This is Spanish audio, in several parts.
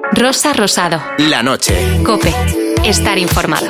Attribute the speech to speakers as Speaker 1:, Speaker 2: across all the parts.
Speaker 1: Rosa Rosado.
Speaker 2: La noche.
Speaker 1: COPE. Estar informado.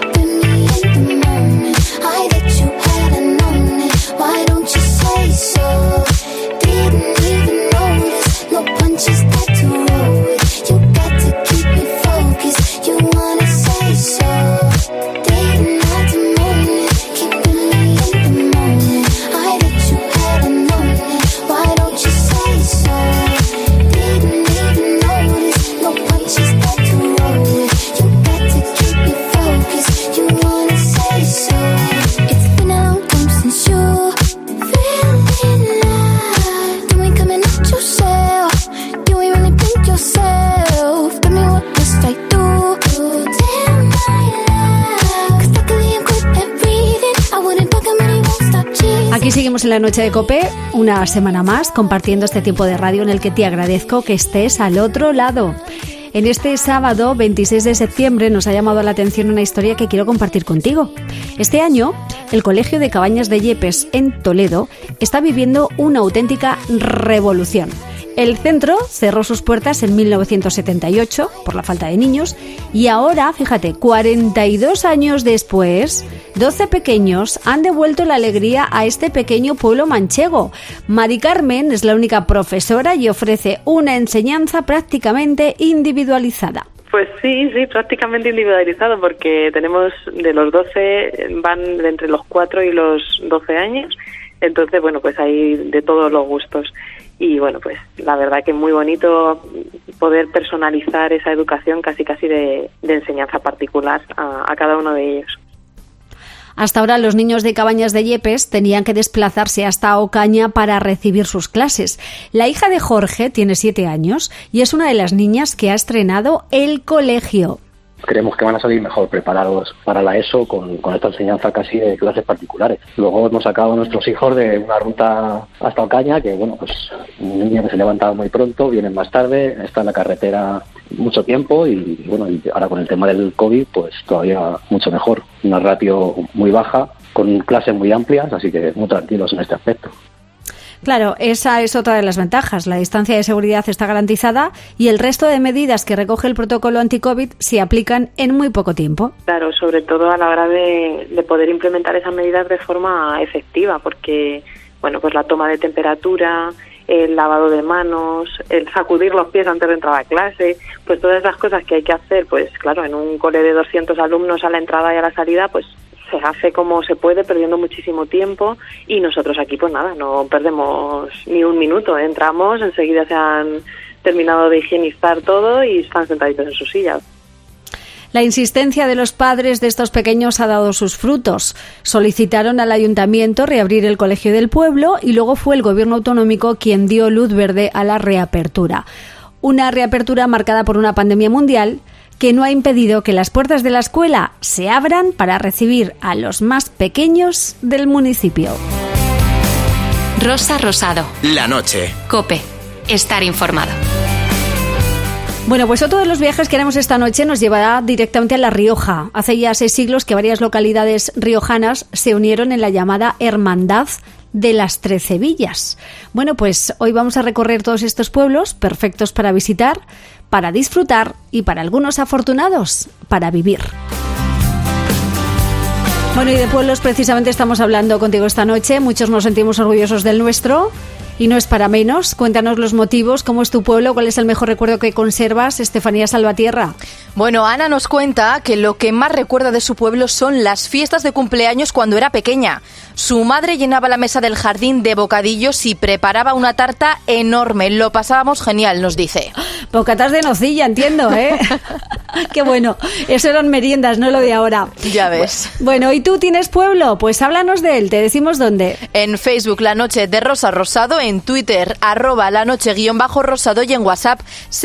Speaker 3: Aquí seguimos en la noche de COPE, una semana más, compartiendo este tiempo de radio en el que te agradezco que estés al otro lado. En este sábado, 26 de septiembre, nos ha llamado la atención una historia que quiero compartir contigo. Este año, el Colegio de Cabañas de Yepes, en Toledo, está viviendo una auténtica revolución. El centro cerró sus puertas en 1978 por la falta de niños y ahora, fíjate, 42 años después, 12 pequeños han devuelto la alegría a este pequeño pueblo manchego. Mari Carmen es la única profesora y ofrece una enseñanza prácticamente individualizada.
Speaker 4: Pues sí, prácticamente individualizado, porque tenemos de los 12, van de entre los 4 y los 12 años, entonces, bueno, pues hay de todos los gustos. Y bueno, pues la verdad que es muy bonito poder personalizar esa educación casi de enseñanza particular a cada uno de ellos.
Speaker 3: Hasta ahora los niños de Cabañas de Yepes tenían que desplazarse hasta Ocaña para recibir sus clases. La hija de Jorge tiene 7 años y es una de las niñas que ha estrenado el colegio.
Speaker 5: Creemos que van a salir mejor preparados para la ESO con esta enseñanza casi de clases particulares. Luego hemos sacado a nuestros hijos de una ruta hasta Ocaña, que bueno, pues un niño que se levantaba muy pronto, vienen más tarde, está en la carretera mucho tiempo y bueno, y ahora con el tema del COVID, pues todavía mucho mejor. Una ratio muy baja, con clases muy amplias, así que muy tranquilos en este aspecto.
Speaker 3: Claro, esa es otra de las ventajas. La distancia de seguridad está garantizada y el resto de medidas que recoge el protocolo anti-COVID se aplican en muy poco tiempo.
Speaker 4: Claro, sobre todo a la hora de poder implementar esas medidas de forma efectiva, porque bueno, pues la toma de temperatura, el lavado de manos, el sacudir los pies antes de entrar a clase, pues todas esas cosas que hay que hacer, pues claro, en un cole de 200 alumnos a la entrada y a la salida, pues se hace como se puede, perdiendo muchísimo tiempo, y nosotros aquí pues nada, no perdemos ni un minuto, entramos, enseguida se han terminado de higienizar todo y están sentaditos en sus sillas.
Speaker 3: La insistencia de los padres de estos pequeños ha dado sus frutos. Solicitaron al ayuntamiento reabrir el colegio del pueblo y luego fue el gobierno autonómico quien dio luz verde a la reapertura. Una reapertura marcada por una pandemia mundial que no ha impedido que las puertas de la escuela se abran para recibir a los más pequeños del municipio.
Speaker 1: Rosa Rosado.
Speaker 2: La noche.
Speaker 1: COPE. Estar informado.
Speaker 3: Bueno, pues otro de los viajes que haremos esta noche nos llevará directamente a La Rioja. Hace ya 6 siglos que varias localidades riojanas se unieron en la llamada Hermandad de las 13 Villas. Bueno, pues hoy vamos a recorrer todos estos pueblos perfectos para visitar, para disfrutar y para algunos afortunados, para vivir. Bueno, y de pueblos precisamente estamos hablando contigo esta noche. Muchos nos sentimos orgullosos del nuestro y no es para menos. Cuéntanos los motivos, cómo es tu pueblo, cuál es el mejor recuerdo que conservas, Estefanía Salvatierra.
Speaker 6: Bueno, Ana nos cuenta que lo que más recuerda de su pueblo son las fiestas de cumpleaños cuando era pequeña. Su madre llenaba la mesa del jardín de bocadillos y preparaba una tarta enorme. Lo pasábamos genial, nos dice.
Speaker 3: Bocatas de nocilla, entiendo, ¿eh? Qué bueno. Eso eran meriendas, no lo de ahora.
Speaker 6: Ya ves.
Speaker 3: Bueno, ¿y tú tienes pueblo? Pues háblanos de él, te decimos dónde.
Speaker 6: En Facebook, La Noche de Rosa Rosado, en Twitter, @lanoche_rosado y en WhatsApp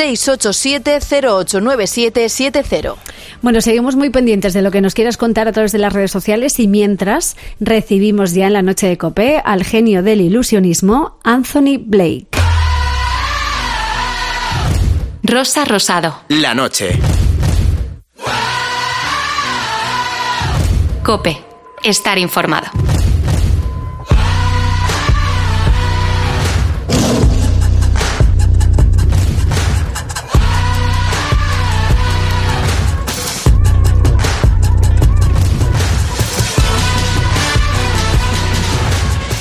Speaker 6: 687-089770.
Speaker 3: Bueno, seguimos muy pendientes de lo que nos quieras contar a través de las redes sociales y mientras recibimos ya en la noche de COPE al genio del ilusionismo, Anthony Blake.
Speaker 1: Rosa Rosado.
Speaker 2: La noche.
Speaker 1: COPE. Estar informado.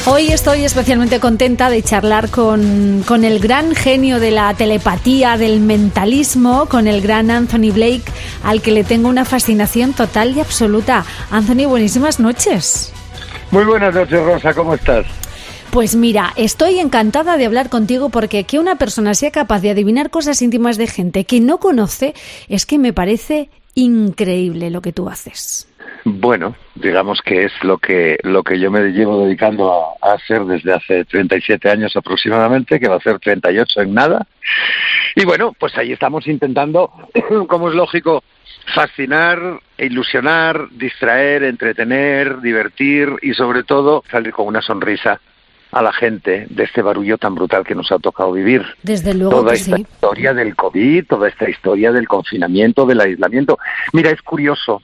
Speaker 3: Hoy estoy especialmente contenta de charlar con el gran genio de la telepatía, del mentalismo, con el gran Anthony Blake, al que le tengo una fascinación total y absoluta. Anthony, buenísimas noches.
Speaker 2: Muy buenas noches, Rosa, ¿cómo estás?
Speaker 3: Pues mira, estoy encantada de hablar contigo porque que una persona sea capaz de adivinar cosas íntimas de gente que no conoce es que me parece increíble lo que tú haces.
Speaker 2: Bueno, digamos que es lo que yo me llevo dedicando a hacer desde hace 37 años aproximadamente, que va a ser 38 en nada. Y bueno, pues ahí estamos intentando, como es lógico, fascinar, ilusionar, distraer, entretener, divertir y sobre todo salir con una sonrisa a la gente de este barullo tan brutal que nos ha tocado vivir.
Speaker 3: Desde luego
Speaker 2: toda
Speaker 3: que
Speaker 2: esta
Speaker 3: sí.
Speaker 2: Historia del COVID, toda esta historia del confinamiento, del aislamiento. Mira, es curioso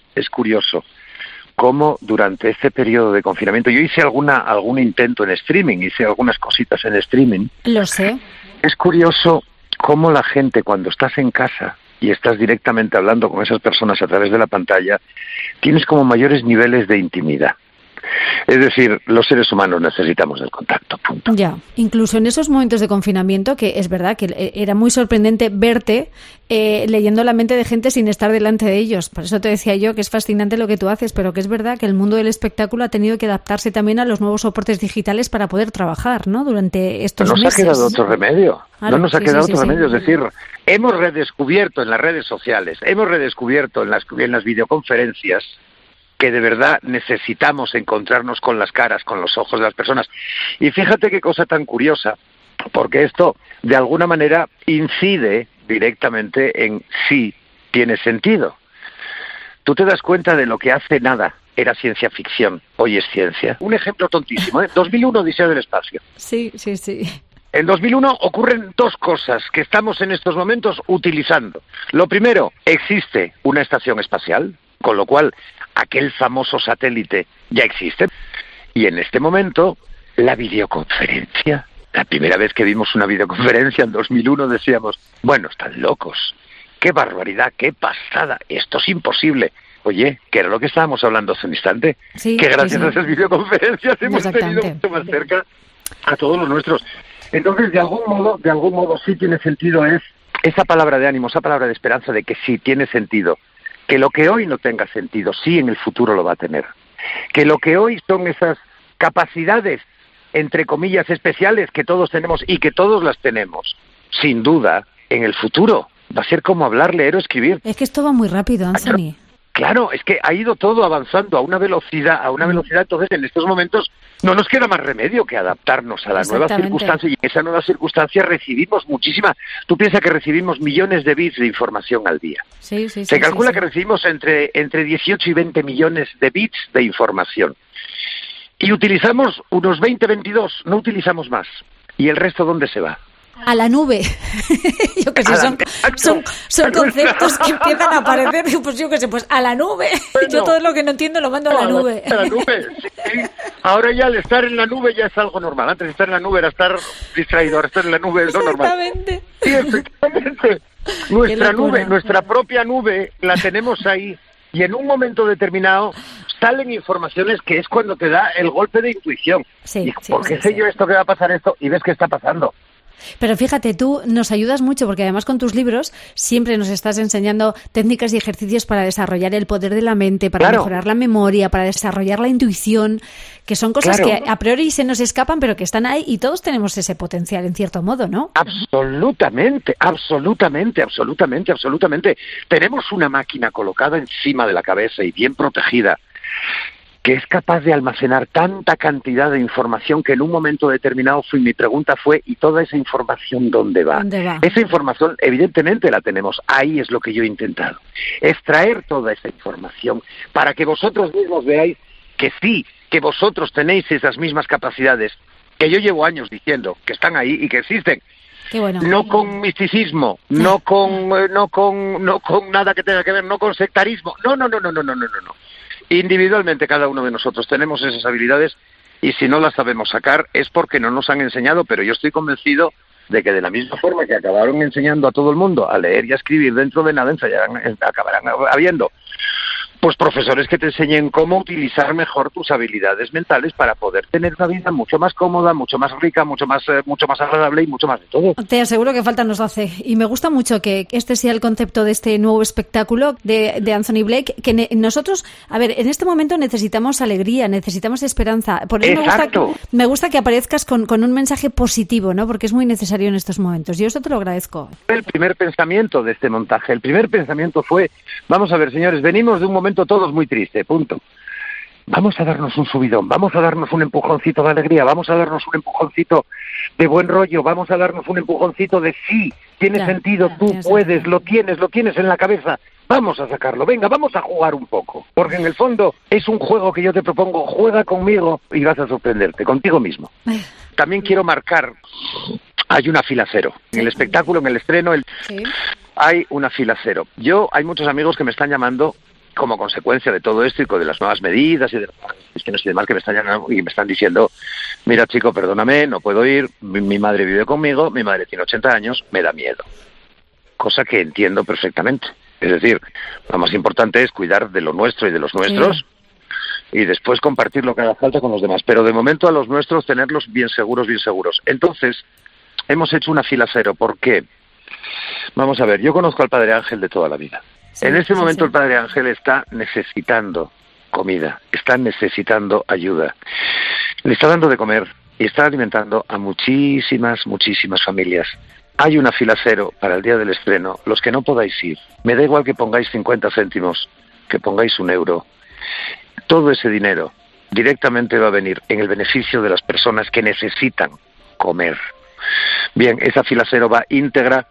Speaker 2: cómo durante este periodo de confinamiento, yo hice algún intento en streaming, hice algunas cositas en streaming.
Speaker 3: Lo sé.
Speaker 2: Es curioso cómo la gente, cuando estás en casa y estás directamente hablando con esas personas a través de la pantalla, tienes como mayores niveles de intimidad. Es decir, los seres humanos necesitamos del contacto, punto.
Speaker 3: Ya, incluso en esos momentos de confinamiento, que es verdad que era muy sorprendente verte leyendo la mente de gente sin estar delante de ellos. Por eso te decía yo que es fascinante lo que tú haces, pero que es verdad que el mundo del espectáculo ha tenido que adaptarse también a los nuevos soportes digitales para poder trabajar, ¿no? Durante estos meses.
Speaker 2: No nos ha quedado otro remedio.
Speaker 3: Claro,
Speaker 2: no nos ha quedado otro remedio.
Speaker 3: Sí.
Speaker 2: Es decir, hemos redescubierto en las redes sociales, hemos redescubierto en las videoconferencias que de verdad necesitamos encontrarnos con las caras, con los ojos de las personas. Y fíjate qué cosa tan curiosa, porque esto de alguna manera incide directamente en si tiene sentido. Tú te das cuenta de lo que hace nada era ciencia ficción, hoy es ciencia. Un ejemplo tontísimo, 2001, Odisea del espacio.
Speaker 3: Sí.
Speaker 2: En 2001 ocurren dos cosas que estamos en estos momentos utilizando. Lo primero, existe una estación espacial, con lo cual aquel famoso satélite ya existe. Y en este momento, la videoconferencia. La primera vez que vimos una videoconferencia en 2001 decíamos, bueno, están locos. ¡Qué barbaridad! ¡Qué pasada! Esto es imposible. Oye, que era lo que estábamos hablando hace un instante.
Speaker 3: Sí,
Speaker 2: que gracias
Speaker 3: sí.
Speaker 2: a esas videoconferencias hemos tenido mucho más cerca a todos los nuestros. Entonces, de algún modo sí tiene sentido esa palabra de ánimo, esa palabra de esperanza de que sí tiene sentido. Que lo que hoy no tenga sentido, sí en el futuro lo va a tener. Que lo que hoy son esas capacidades, entre comillas, especiales que todos tenemos y que todos las tenemos, sin duda, en el futuro va a ser como hablar, leer o escribir.
Speaker 3: Es que esto va muy rápido, Anthony.
Speaker 2: Claro, es que ha ido todo avanzando a una velocidad, entonces en estos momentos no nos queda más remedio que adaptarnos a la nueva circunstancia, y en esa nueva circunstancia recibimos muchísima. Tú piensas que recibimos millones de bits de información al día. Se calcula que recibimos entre 18 y 20 millones de bits de información. Y utilizamos unos 20, 22, no utilizamos más. ¿Y el resto dónde se va?
Speaker 3: A la nube. Yo que sé, son conceptos que empiezan a aparecer. Pues yo que sé, pues a la nube. Bueno, yo todo lo que no entiendo lo mando a la nube.
Speaker 2: A la nube, sí. Ahora ya el estar en la nube ya es algo normal. Antes de estar en la nube era estar distraído, ahora estar en la nube es lo normal.
Speaker 3: Exactamente.
Speaker 2: Sí, efectivamente. Nuestra nube, nuestra propia nube, la tenemos ahí. Y en un momento determinado salen informaciones que es cuando te da el golpe de intuición.
Speaker 3: Sí,
Speaker 2: ¿por qué sé yo esto que va a pasar esto? Y ves que está pasando.
Speaker 3: Pero fíjate, tú nos ayudas mucho porque además con tus libros siempre nos estás enseñando técnicas y ejercicios para desarrollar el poder de la mente, para mejorar la memoria, para desarrollar la intuición, que son cosas que a priori se nos escapan pero que están ahí y todos tenemos ese potencial en cierto modo, ¿no?
Speaker 2: Absolutamente. Tenemos una máquina colocada encima de la cabeza y bien protegida, que es capaz de almacenar tanta cantidad de información que en un momento determinado mi pregunta fue, ¿y toda esa información dónde va? Esa información evidentemente la tenemos, ahí es lo que yo he intentado, extraer toda esa información para que vosotros mismos veáis que sí, que vosotros tenéis esas mismas capacidades que yo llevo años diciendo que están ahí y que existen.
Speaker 3: Qué bueno.
Speaker 2: No con misticismo, no con nada que tenga que ver, no con sectarismo, no. Individualmente cada uno de nosotros tenemos esas habilidades y si no las sabemos sacar es porque no nos han enseñado, pero yo estoy convencido de que de la misma forma que acabaron enseñando a todo el mundo a leer y a escribir, dentro de nada acabarán habiendo Pues profesores que te enseñen cómo utilizar mejor tus habilidades mentales para poder tener una vida mucho más cómoda, mucho más rica, mucho más agradable y mucho más de todo.
Speaker 3: Te aseguro que falta nos hace. Y me gusta mucho que este sea el concepto de este nuevo espectáculo de Anthony Blake, que nosotros, a ver, en este momento necesitamos alegría, necesitamos esperanza. Por eso me gusta que aparezcas con un mensaje positivo, ¿no? Porque es muy necesario en estos momentos. Yo eso te lo agradezco.
Speaker 2: El primer pensamiento de este montaje, el primer pensamiento fue, vamos a ver, señores, venimos de un momento todos muy triste, punto. Vamos a darnos un subidón, vamos a darnos un empujoncito de alegría, vamos a darnos un empujoncito de buen rollo, vamos a darnos un empujoncito de sí, tiene sentido, tú puedes, lo tienes en la cabeza, vamos a sacarlo, venga, vamos a jugar un poco, porque en el fondo es un juego que yo te propongo, juega conmigo y vas a sorprenderte, contigo mismo. También quiero marcar, hay una fila cero, en el espectáculo, en el estreno, hay una fila cero. Hay muchos amigos que me están llamando como consecuencia de todo esto y de las nuevas medidas y de las cuestiones y demás que me están llamando y me están diciendo, mira chico, perdóname, no puedo ir, mi madre vive conmigo, mi madre tiene 80 años, me da miedo. Cosa que entiendo perfectamente. Es decir, lo más importante es cuidar de lo nuestro y de los nuestros y después compartir lo que haga falta con los demás. Pero de momento a los nuestros tenerlos bien seguros, bien seguros. Entonces, hemos hecho una fila cero. ¿Por qué? Vamos a ver, yo conozco al Padre Ángel de toda la vida. En este momento el Padre Ángel está necesitando comida, está necesitando ayuda, le está dando de comer y está alimentando a muchísimas familias. Hay una fila cero para el día del estreno. Los que no podáis ir, me da igual que pongáis 50 céntimos, que pongáis 1 euro. Todo ese dinero directamente va a venir en el beneficio de las personas que necesitan comer. Bien, esa fila cero va íntegra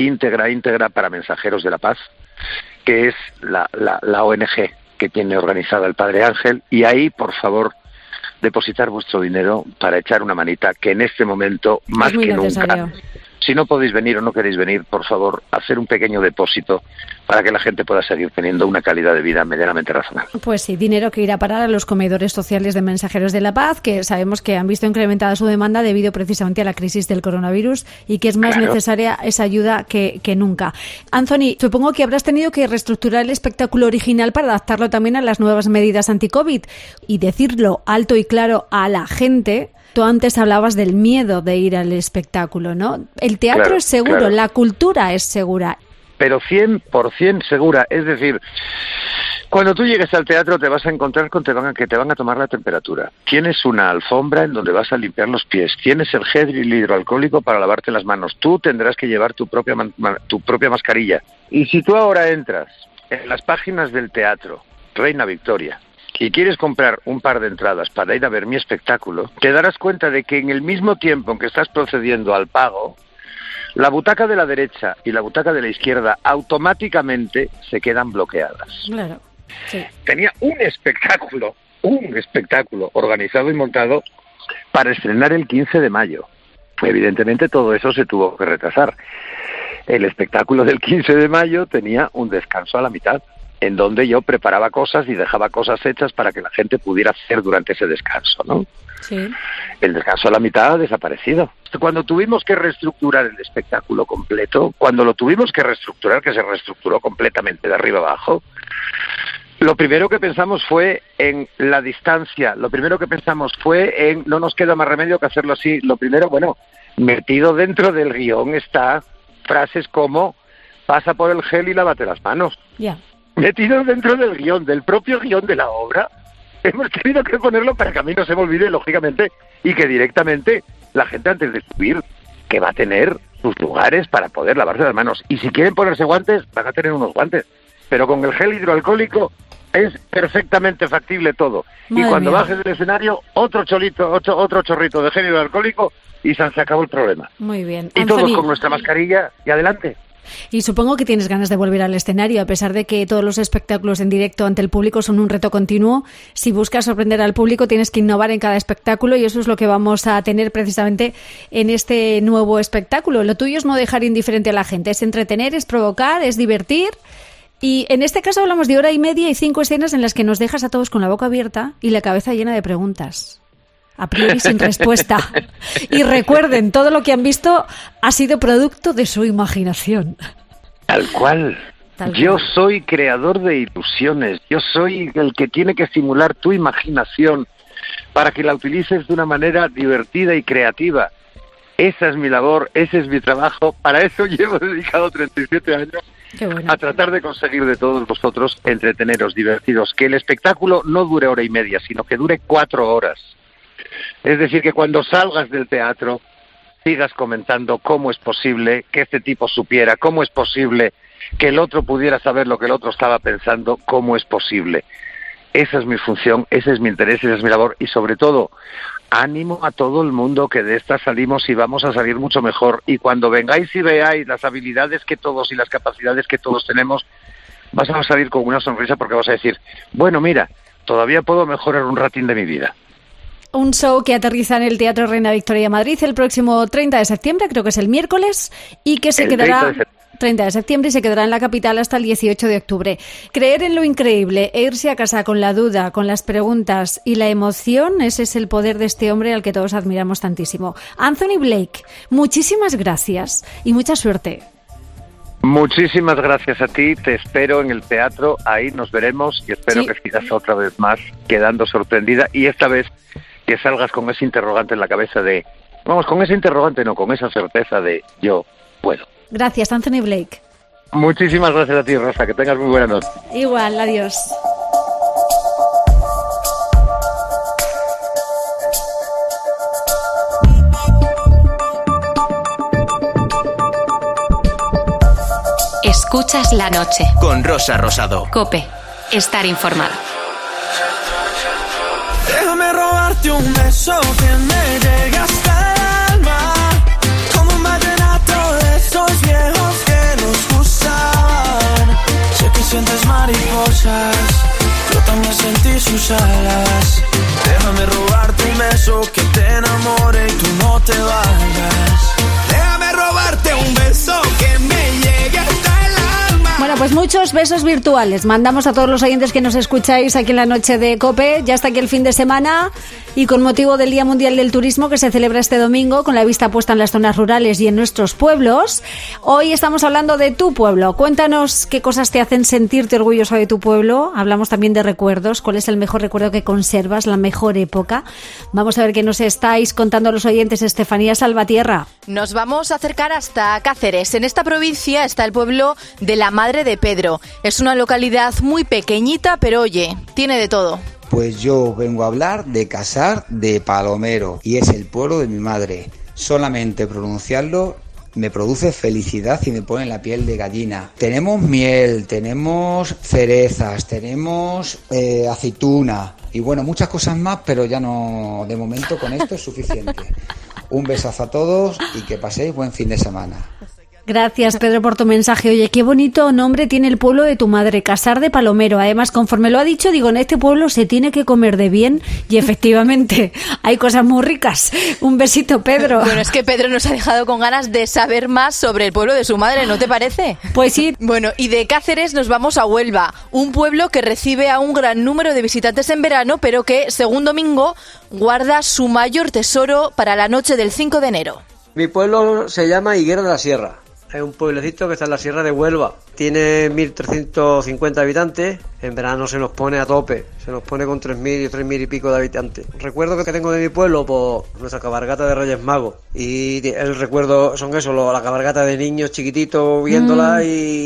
Speaker 2: para Mensajeros de la Paz, que es la ONG que tiene organizada el Padre Ángel, y ahí, por favor, depositar vuestro dinero para echar una manita, que en este momento, más que nunca, si no podéis venir o no queréis venir, por favor, hacer un pequeño depósito para que la gente pueda seguir teniendo una calidad de vida medianamente razonable.
Speaker 3: Pues sí, dinero que irá a parar a los comedores sociales de Mensajeros de la Paz, que sabemos que han visto incrementada su demanda debido precisamente a la crisis del coronavirus y que es más necesaria esa ayuda que nunca. Anthony, supongo que habrás tenido que reestructurar el espectáculo original para adaptarlo también a las nuevas medidas anti-COVID y decirlo alto y claro a la gente. Tú antes hablabas del miedo de ir al espectáculo, ¿no? El teatro es seguro, la cultura es segura.
Speaker 2: Pero 100% segura, es decir, cuando tú llegues al teatro te vas a encontrar con que te van a tomar la temperatura. Tienes una alfombra en donde vas a limpiar los pies, tienes el gel hidroalcohólico para lavarte las manos, tú tendrás que llevar tu propia mascarilla. Y si tú ahora entras en las páginas del teatro Reina Victoria y quieres comprar un par de entradas para ir a ver mi espectáculo, te darás cuenta de que en el mismo tiempo en que estás procediendo al pago, la butaca de la derecha y la butaca de la izquierda automáticamente se quedan bloqueadas.
Speaker 3: Claro, sí.
Speaker 2: Tenía un espectáculo organizado y montado para estrenar el 15 de mayo. Evidentemente todo eso se tuvo que retrasar. El espectáculo del 15 de mayo tenía un descanso a la mitad, en donde yo preparaba cosas y dejaba cosas hechas para que la gente pudiera hacer durante ese descanso, ¿no?
Speaker 3: Sí.
Speaker 2: El descanso a la mitad ha desaparecido. Cuando tuvimos que reestructurar el espectáculo completo, cuando lo tuvimos que reestructurar, que se reestructuró completamente de arriba abajo, lo primero que pensamos fue en la distancia, lo primero que pensamos fue en no nos queda más remedio que hacerlo así. Lo primero, metido dentro del guión está frases como pasa por el gel y lávate las manos.
Speaker 3: Ya.
Speaker 2: Metido dentro del guión, del propio guión de la obra, hemos tenido que ponerlo para que a mí no se me olvide, lógicamente, y que directamente la gente antes de subir, que va a tener sus lugares para poder lavarse las manos. Y si quieren ponerse guantes, van a tener unos guantes. Pero con el gel hidroalcohólico es perfectamente factible todo.
Speaker 3: Madre
Speaker 2: y cuando
Speaker 3: mía.
Speaker 2: bajes del escenario, otro chorrito de gel hidroalcohólico y se acabó el problema.
Speaker 3: Muy bien.
Speaker 2: Y
Speaker 3: Anthony,
Speaker 2: todos con nuestra mascarilla y adelante.
Speaker 3: Y supongo que tienes ganas de volver al escenario, a pesar de que todos los espectáculos en directo ante el público son un reto continuo. Si buscas sorprender al público, tienes que innovar en cada espectáculo y eso es lo que vamos a tener precisamente en este nuevo espectáculo. Lo tuyo es no dejar indiferente a la gente, es entretener, es provocar, es divertir. Y en este caso hablamos de 1:30 y 5 escenas en las que nos dejas a todos con la boca abierta y la cabeza llena de preguntas. A priori sin respuesta. Y recuerden, todo lo que han visto ha sido producto de su imaginación.
Speaker 2: Tal cual. Yo soy creador de ilusiones, yo soy el que tiene que estimular tu imaginación para que la utilices de una manera divertida y creativa. Esa es mi labor, ese es mi trabajo, para eso llevo dedicado 37 años a tratar de conseguir de todos vosotros entreteneros, divertidos, que el espectáculo no dure hora y media, sino que dure 4 horas. Es decir, que cuando salgas del teatro sigas comentando cómo es posible que este tipo supiera, cómo es posible que el otro pudiera saber lo que el otro estaba pensando, cómo es posible. Esa es mi función, ese es mi interés, esa es mi labor y sobre todo ánimo a todo el mundo que de esta salimos y vamos a salir mucho mejor. Y cuando vengáis y veáis las habilidades que todos y las capacidades que todos tenemos, vas a salir con una sonrisa porque vas a decir, bueno, mira, todavía puedo mejorar un ratín de mi vida.
Speaker 3: Un show que aterriza en el Teatro Reina Victoria Madrid el próximo 30 de septiembre, creo que es el miércoles, y que se quedará... 30 de septiembre y se quedará en la capital hasta el 18 de octubre. Creer en lo increíble e irse a casa con la duda, con las preguntas y la emoción, ese es el poder de este hombre al que todos admiramos tantísimo. Anthony Blake, muchísimas gracias y mucha suerte.
Speaker 2: Muchísimas gracias a ti, te espero en el teatro, ahí nos veremos y espero que sigas otra vez más quedando sorprendida y esta vez que salgas con ese interrogante en la cabeza de... Vamos, con ese interrogante no, con esa certeza de yo puedo.
Speaker 3: Gracias, Anthony Blake.
Speaker 2: Muchísimas gracias a ti, Rosa. Que tengas muy buena noche.
Speaker 3: Igual, adiós.
Speaker 1: Escuchas la noche.
Speaker 7: Con Rosa Rosado.
Speaker 1: COPE. Estar informado.
Speaker 8: Déjame robarte un beso que me llegue hasta el alma. Como un vallenato de esos viejos que nos gustaban. Sé que sientes mariposas, yo también sentí sus alas. Déjame robarte un beso que te enamore y tú no te vayas. Déjame robarte un beso que me llegue hasta el alma.
Speaker 3: Bueno, pues muchos besos virtuales. Mandamos a todos los oyentes que nos escucháis aquí en la noche de COPE. Ya está aquí el fin de semana y con motivo del Día Mundial del Turismo que se celebra este domingo con la vista puesta en las zonas rurales y en nuestros pueblos. Hoy estamos hablando de tu pueblo. Cuéntanos qué cosas te hacen sentirte orgulloso de tu pueblo. Hablamos también de recuerdos. ¿Cuál es el mejor recuerdo que conservas, la mejor época? Vamos a ver qué nos estáis contando los oyentes. Estefanía Salvatierra.
Speaker 6: Nos vamos a acercar hasta Cáceres. En esta provincia está el pueblo de la Madre de Pedro. Es una localidad muy pequeñita, pero oye, tiene de todo.
Speaker 9: Pues yo vengo a hablar de Casar de Palomero y es el pueblo de mi madre. Solamente pronunciarlo me produce felicidad y me pone la piel de gallina. Tenemos miel, tenemos cerezas, tenemos aceituna y bueno, muchas cosas más, pero ya no, de momento con esto es suficiente. Un besazo a todos y que paséis buen fin de semana.
Speaker 3: Gracias, Pedro, por tu mensaje. Oye, qué bonito nombre tiene el pueblo de tu madre, Casar de Palomero. Además, conforme lo ha dicho, digo, en este pueblo se tiene que comer de bien y efectivamente hay cosas muy ricas. Un besito, Pedro.
Speaker 6: Bueno, es que Pedro nos ha dejado con ganas de saber más sobre el pueblo de su madre, ¿no te parece?
Speaker 3: Pues sí.
Speaker 6: Bueno, y de Cáceres nos vamos a Huelva, un pueblo que recibe a un gran número de visitantes en verano, pero que, según Domingo, guarda su mayor tesoro para la noche del 5 de enero.
Speaker 10: Mi pueblo se llama Higuera de la Sierra. Es un pueblecito que está en la Sierra de Huelva. Tiene 1.350 habitantes. En verano se nos pone a tope. Se nos pone con 3.000 y 3.000 y pico de habitantes. Recuerdo que tengo de mi pueblo, pues, nuestra cabalgata de Reyes Magos. Y el recuerdo son eso, la cabalgata de niños chiquititos viéndola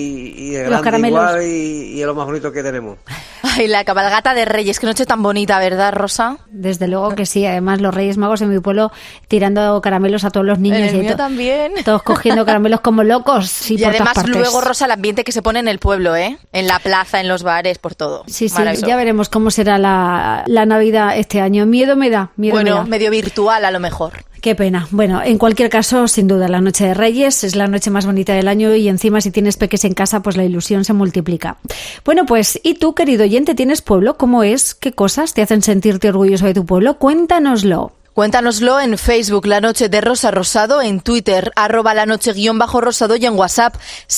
Speaker 10: y de grande igual y es lo más bonito que tenemos.
Speaker 6: Ay, la cabalgata de Reyes, qué noche tan bonita, ¿verdad, Rosa?
Speaker 3: Desde luego que sí. Además, los Reyes Magos en mi pueblo tirando caramelos a todos los niños.
Speaker 6: En el mío también.
Speaker 3: Todos cogiendo caramelos como locos.
Speaker 6: Y además luego, Rosa, el ambiente que se pone en el pueblo, ¿eh? En la plaza, en los bares, por todo.
Speaker 3: Sí, ya veremos cómo será la Navidad este año. Miedo me da.
Speaker 6: Bueno, medio virtual a lo mejor.
Speaker 3: Qué pena. Bueno, en cualquier caso, sin duda, la noche de Reyes es la noche más bonita del año y encima si tienes peques en casa, pues la ilusión se multiplica. Bueno, pues, ¿y tú, querido oyente, tienes pueblo? ¿Cómo es? ¿Qué cosas te hacen sentirte orgulloso de tu pueblo? Cuéntanoslo.
Speaker 6: Cuéntanoslo en Facebook, La Noche de Rosa Rosado, en Twitter, @lanoche_rosado y en WhatsApp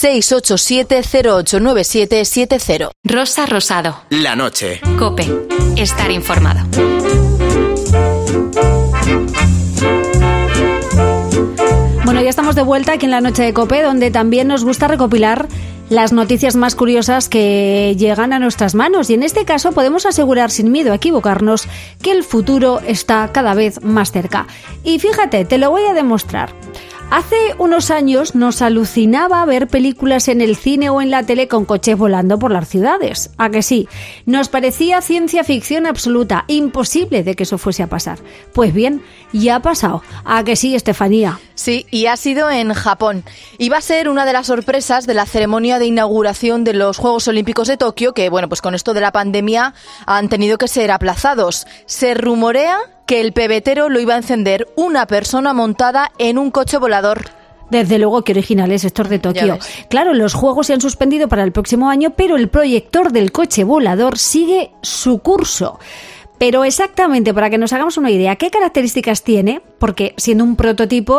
Speaker 6: 687-089770.
Speaker 1: Rosa Rosado.
Speaker 7: La noche.
Speaker 1: COPE. Estar informado.
Speaker 3: Bueno, ya estamos de vuelta aquí en la noche de COPE, donde también nos gusta recopilar las noticias más curiosas que llegan a nuestras manos, y en este caso podemos asegurar sin miedo a equivocarnos que el futuro está cada vez más cerca. Y fíjate, te lo voy a demostrar. Hace unos años nos alucinaba ver películas en el cine o en la tele con coches volando por las ciudades. ¿A que sí? Nos parecía ciencia ficción absoluta, imposible de que eso fuese a pasar. Pues bien, ya ha pasado. ¿A que sí, Estefanía?
Speaker 6: Sí, y ha sido en Japón. Y va a ser una de las sorpresas de la ceremonia de inauguración de los Juegos Olímpicos de Tokio, que, bueno, pues con esto de la pandemia han tenido que ser aplazados. Se rumorea que el pebetero lo iba a encender una persona montada en un coche volador.
Speaker 3: Desde luego que originales estos de Tokio. Claro, los juegos se han suspendido para el próximo año, pero el proyector del coche volador sigue su curso. Pero exactamente, para que nos hagamos una idea, ¿qué características tiene? Porque siendo un prototipo,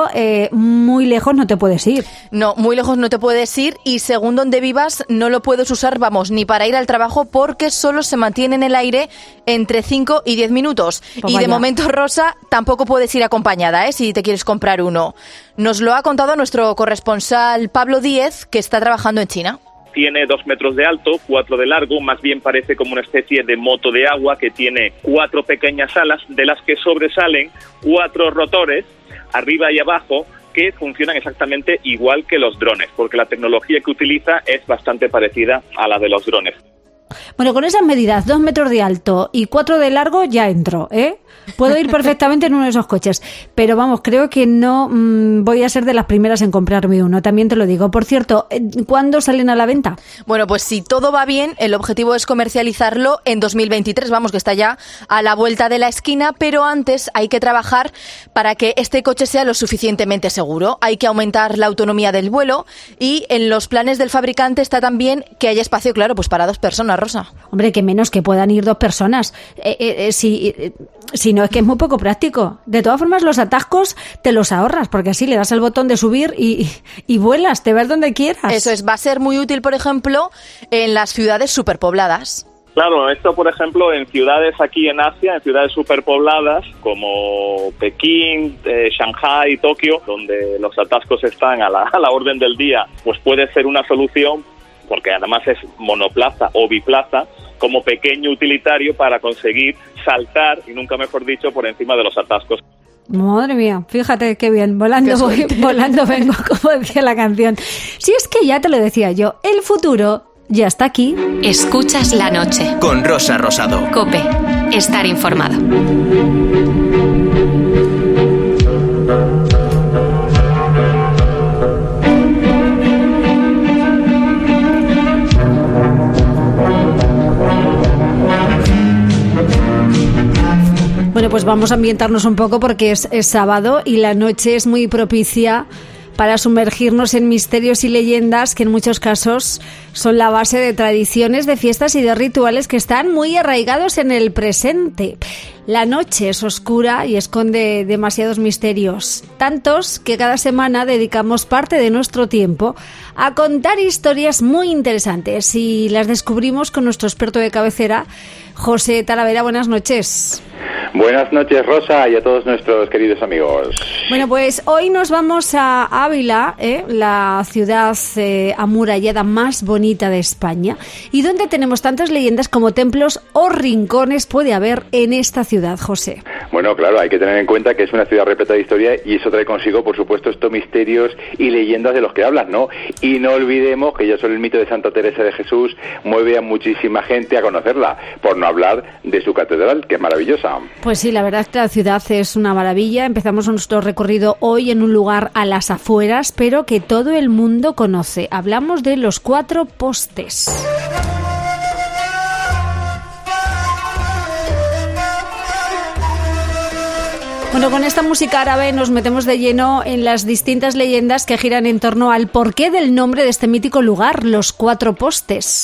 Speaker 3: muy lejos no te puedes ir.
Speaker 6: No, muy lejos no te puedes ir, y según donde vivas no lo puedes usar, vamos, ni para ir al trabajo, porque solo se mantiene en el aire entre 5 y 10 minutos.
Speaker 3: Pues
Speaker 6: y
Speaker 3: vaya.
Speaker 6: de momento, Rosa, tampoco puedes ir acompañada, si te quieres comprar uno. Nos lo ha contado nuestro corresponsal Pablo Díez, que está trabajando en China.
Speaker 11: Tiene 2 metros de alto, 4 de largo, más bien parece como una especie de moto de agua que tiene 4 pequeñas alas de las que sobresalen 4 rotores arriba y abajo que funcionan exactamente igual que los drones, porque la tecnología que utiliza es bastante parecida a la de los drones.
Speaker 3: Bueno, con esas medidas, 2 metros de alto y 4 de largo, ya entro, ¿eh? Puedo ir perfectamente en uno de esos coches. Pero vamos, creo que no voy a ser de las primeras en comprarme uno, también te lo digo. Por cierto, ¿cuándo salen a la venta?
Speaker 6: Bueno, pues si todo va bien, el objetivo es comercializarlo en 2023, vamos, que está ya a la vuelta de la esquina, pero antes hay que trabajar para que este coche sea lo suficientemente seguro. Hay que aumentar la autonomía del vuelo, y en los planes del fabricante está también que haya espacio, claro, pues para 2 personas, Rosa.
Speaker 3: Hombre, que menos que puedan ir 2 personas. Si no, es que es muy poco práctico. De todas formas, los atascos te los ahorras, porque así le das al botón de subir y vuelas, te vas donde quieras.
Speaker 6: Eso es, va a ser muy útil, por ejemplo, en las ciudades superpobladas.
Speaker 11: Claro, esto, por ejemplo, en ciudades aquí en Asia, en ciudades superpobladas como Pekín, Shanghái, Tokio, donde los atascos están a la orden del día, pues puede ser una solución, porque además es monoplaza o biplaza, como pequeño utilitario para conseguir saltar, y nunca mejor dicho, por encima de los atascos.
Speaker 3: Madre mía, fíjate qué bien, volando voy, volando vengo, como decía la canción. Si es que ya te lo decía yo, el futuro ya está aquí.
Speaker 1: Escuchas la noche.
Speaker 7: Con Rosa Rosado.
Speaker 1: COPE. Estar informado.
Speaker 3: Bueno, pues vamos a ambientarnos un poco porque es sábado y la noche es muy propicia para sumergirnos en misterios y leyendas que en muchos casos son la base de tradiciones, de fiestas y de rituales que están muy arraigados en el presente. La noche es oscura y esconde demasiados misterios, tantos que cada semana dedicamos parte de nuestro tiempo a contar historias muy interesantes, y las descubrimos con nuestro experto de cabecera, José Talavera. Buenas noches.
Speaker 12: Buenas noches, Rosa, y a todos nuestros queridos amigos.
Speaker 3: Bueno, pues hoy nos vamos a Ávila, la ciudad amurallada más bonita de España, y donde tenemos tantas leyendas como templos o rincones puede haber en esta ciudad, José.
Speaker 12: Bueno, claro, hay que tener en cuenta que es una ciudad repleta de historia, y eso trae consigo, por supuesto, estos misterios y leyendas de los que hablas, ¿no? Y no olvidemos que ya solo el mito de Santa Teresa de Jesús mueve a muchísima gente a conocerla, por no hablar de su catedral, que es maravillosa.
Speaker 3: Pues sí, la verdad es que la ciudad es una maravilla. Empezamos nuestro recorrido hoy en un lugar a las afueras, pero que todo el mundo conoce. Hablamos de los 4 postes. Bueno, con esta música árabe nos metemos de lleno en las distintas leyendas que giran en torno al porqué del nombre de este mítico lugar, los 4 postes.
Speaker 12: Pues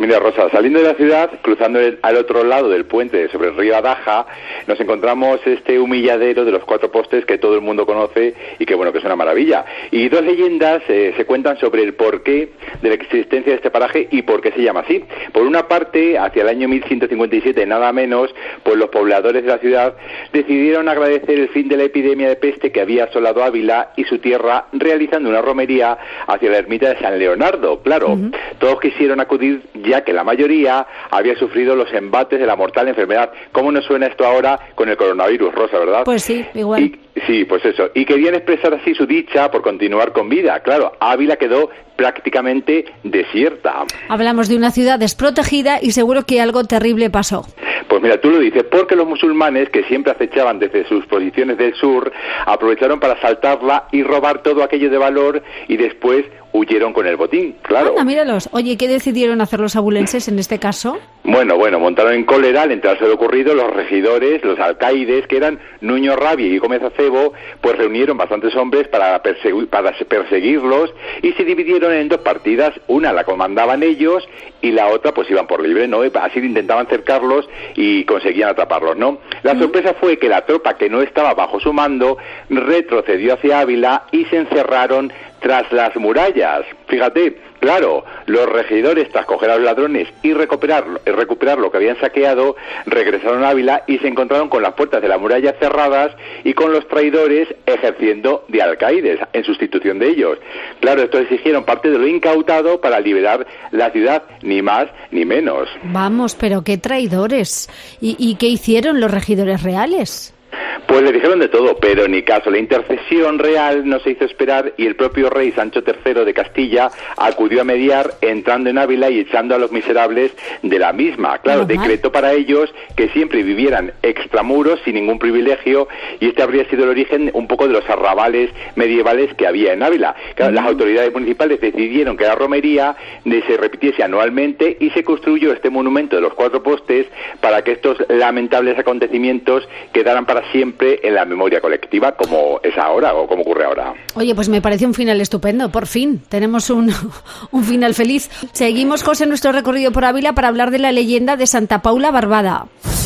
Speaker 12: mira, Rosa, saliendo de la ciudad, cruzando al otro lado del puente sobre el río Adaja, nos encontramos este humilladero de los 4 postes que todo el mundo conoce y que, bueno, que es una maravilla. Y 2 leyendas se cuentan sobre el porqué de la existencia de este paraje y por qué se llama así. Por una parte, hacia el año 1157, nada menos, pues los pobladores de la ciudad decidieron agradecer el fin de la epidemia de peste que había asolado Ávila y su tierra, realizando una romería hacia la ermita de San Leonardo. Claro, todos quisieron acudir, ya que la mayoría había sufrido los embates de la mortal enfermedad. ¿Cómo nos suena esto ahora con el coronavirus, Rosa, verdad?
Speaker 3: Pues sí, igual.
Speaker 12: Sí, pues eso. Y querían expresar así su dicha por continuar con vida. Claro, Ávila quedó prácticamente desierta.
Speaker 3: Hablamos de una ciudad desprotegida y seguro que algo terrible pasó.
Speaker 12: Pues mira, tú lo dices, porque los musulmanes, que siempre acechaban desde sus posiciones del sur, aprovecharon para asaltarla y robar todo aquello de valor y después huyeron con el botín, claro.
Speaker 3: Anda, míralos. Oye, ¿qué decidieron hacer los abulenses en este caso?
Speaker 12: Bueno, montaron en cólera al enterarse de lo ocurrido. Los regidores, los alcaides, que eran Nuño Rabia y Gómez Acebo, pues reunieron bastantes hombres para perseguirlos y se dividieron en 2 partidas. Una la comandaban ellos y la otra pues iban por libre, ¿no? Así intentaban cercarlos y conseguían atraparlos, ¿no? La sorpresa fue que la tropa que no estaba bajo su mando retrocedió hacia Ávila y se encerraron tras las murallas. Fíjate, claro, los regidores, tras coger a los ladrones y recuperar lo que habían saqueado, regresaron a Ávila y se encontraron con las puertas de la muralla cerradas y con los traidores ejerciendo de alcaides en sustitución de ellos. Claro, estos exigieron parte de lo incautado para liberar la ciudad, ni más ni menos.
Speaker 3: Vamos, pero qué traidores. ¿Y qué hicieron los regidores reales?
Speaker 12: Pues le dijeron de todo, pero ni caso. La intercesión real no se hizo esperar y el propio rey Sancho III de Castilla acudió a mediar, entrando en Ávila y echando a los miserables de la misma. Claro, decretó para ellos que siempre vivieran extramuros sin ningún privilegio, y este habría sido el origen un poco de los arrabales medievales que había en Ávila. Claro, las autoridades municipales decidieron que la romería se repitiese anualmente y se construyó este monumento de los 4 postes para que estos lamentables acontecimientos quedaran para siempre en la memoria colectiva, como es ahora o como ocurre ahora.
Speaker 3: Oye, pues me parece un final estupendo. Por fin tenemos un final feliz. Seguimos, José, nuestro recorrido por Ávila para hablar de la leyenda de Santa Paula Barbada.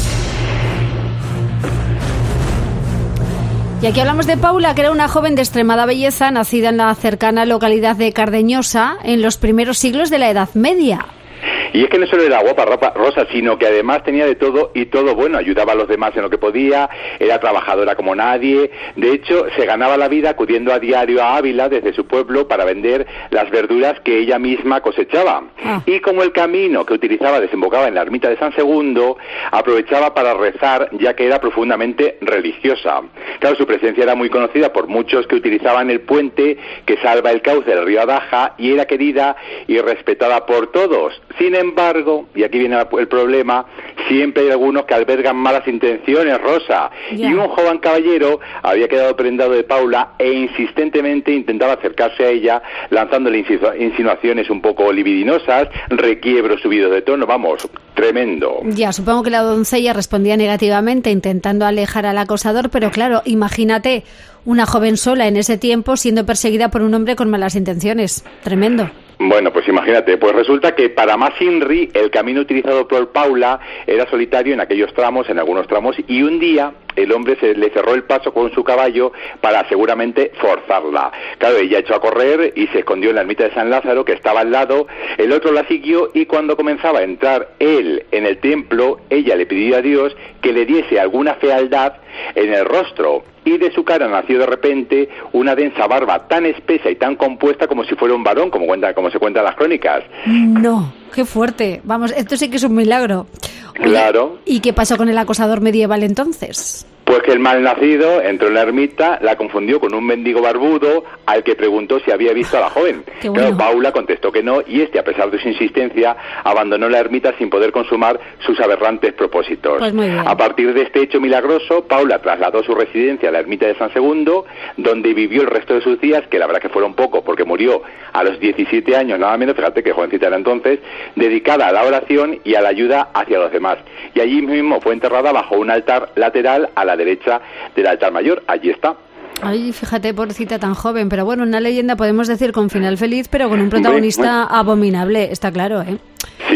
Speaker 3: Y aquí hablamos de Paula, que era una joven de extremada belleza, nacida en la cercana localidad de Cardeñosa en los primeros siglos de la Edad Media.
Speaker 12: Y es que no solo era guapa, Rosa, sino que además tenía de todo y todo bueno. Ayudaba a los demás en lo que podía, era trabajadora como nadie. De hecho, se ganaba la vida acudiendo a diario a Ávila desde su pueblo para vender las verduras que ella misma cosechaba. Y como el camino que utilizaba desembocaba en la ermita de San Segundo, aprovechaba para rezar, ya que era profundamente religiosa. Claro, su presencia era muy conocida por muchos que utilizaban el puente que salva el cauce del río Adaja y era querida y respetada por todos. Sin embargo, y aquí viene el problema, siempre hay algunos que albergan malas intenciones, Rosa. Y un joven caballero había quedado prendado de Paula e insistentemente intentaba acercarse a ella, lanzándole insinuaciones un poco libidinosas, requiebros subidos de tono, vamos, tremendo.
Speaker 3: Ya, supongo que la doncella respondía negativamente, intentando alejar al acosador, pero claro, imagínate una joven sola en ese tiempo siendo perseguida por un hombre con malas intenciones. Tremendo.
Speaker 12: Bueno, pues imagínate, pues resulta que para más Inri el camino utilizado por Paula era solitario en aquellos tramos, en algunos tramos, y un día el hombre se le cerró el paso con su caballo para seguramente forzarla. Claro, ella echó a correr y se escondió en la ermita de San Lázaro, que estaba al lado, el otro la siguió y cuando comenzaba a entrar él en el templo, ella le pidió a Dios que le diese alguna fealdad en el rostro. Y de su cara nació de repente una densa barba tan espesa y tan compuesta como si fuera un varón, como se cuenta en las crónicas.
Speaker 3: No, qué fuerte. Vamos, esto sí que es un milagro. Oye,
Speaker 12: claro.
Speaker 3: ¿Y qué pasó con el acosador medieval entonces?
Speaker 12: Pues que el malnacido entró en la ermita, la confundió con un mendigo barbudo al que preguntó si había visto a la joven.
Speaker 3: Qué bueno.
Speaker 12: Claro, Paula contestó que no y a pesar de su insistencia, abandonó la ermita sin poder consumar sus aberrantes propósitos.
Speaker 3: Pues muy bien.
Speaker 12: A partir de este hecho milagroso, Paula trasladó su residencia a la ermita de San Segundo, donde vivió el resto de sus días, que la verdad que fueron poco, porque murió a los 17 años, nada menos, fíjate que jovencita era entonces, dedicada a la oración y a la ayuda hacia los demás. Y allí mismo fue enterrada bajo un altar lateral a la derecha del altar mayor. Allí está.
Speaker 3: Ay, fíjate, pobrecita tan joven, pero bueno, una leyenda podemos decir con final feliz, pero con un protagonista abominable, está claro, ¿eh?
Speaker 12: Sí.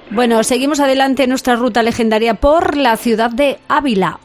Speaker 3: Bueno, seguimos adelante en nuestra ruta legendaria por la ciudad de Ávila.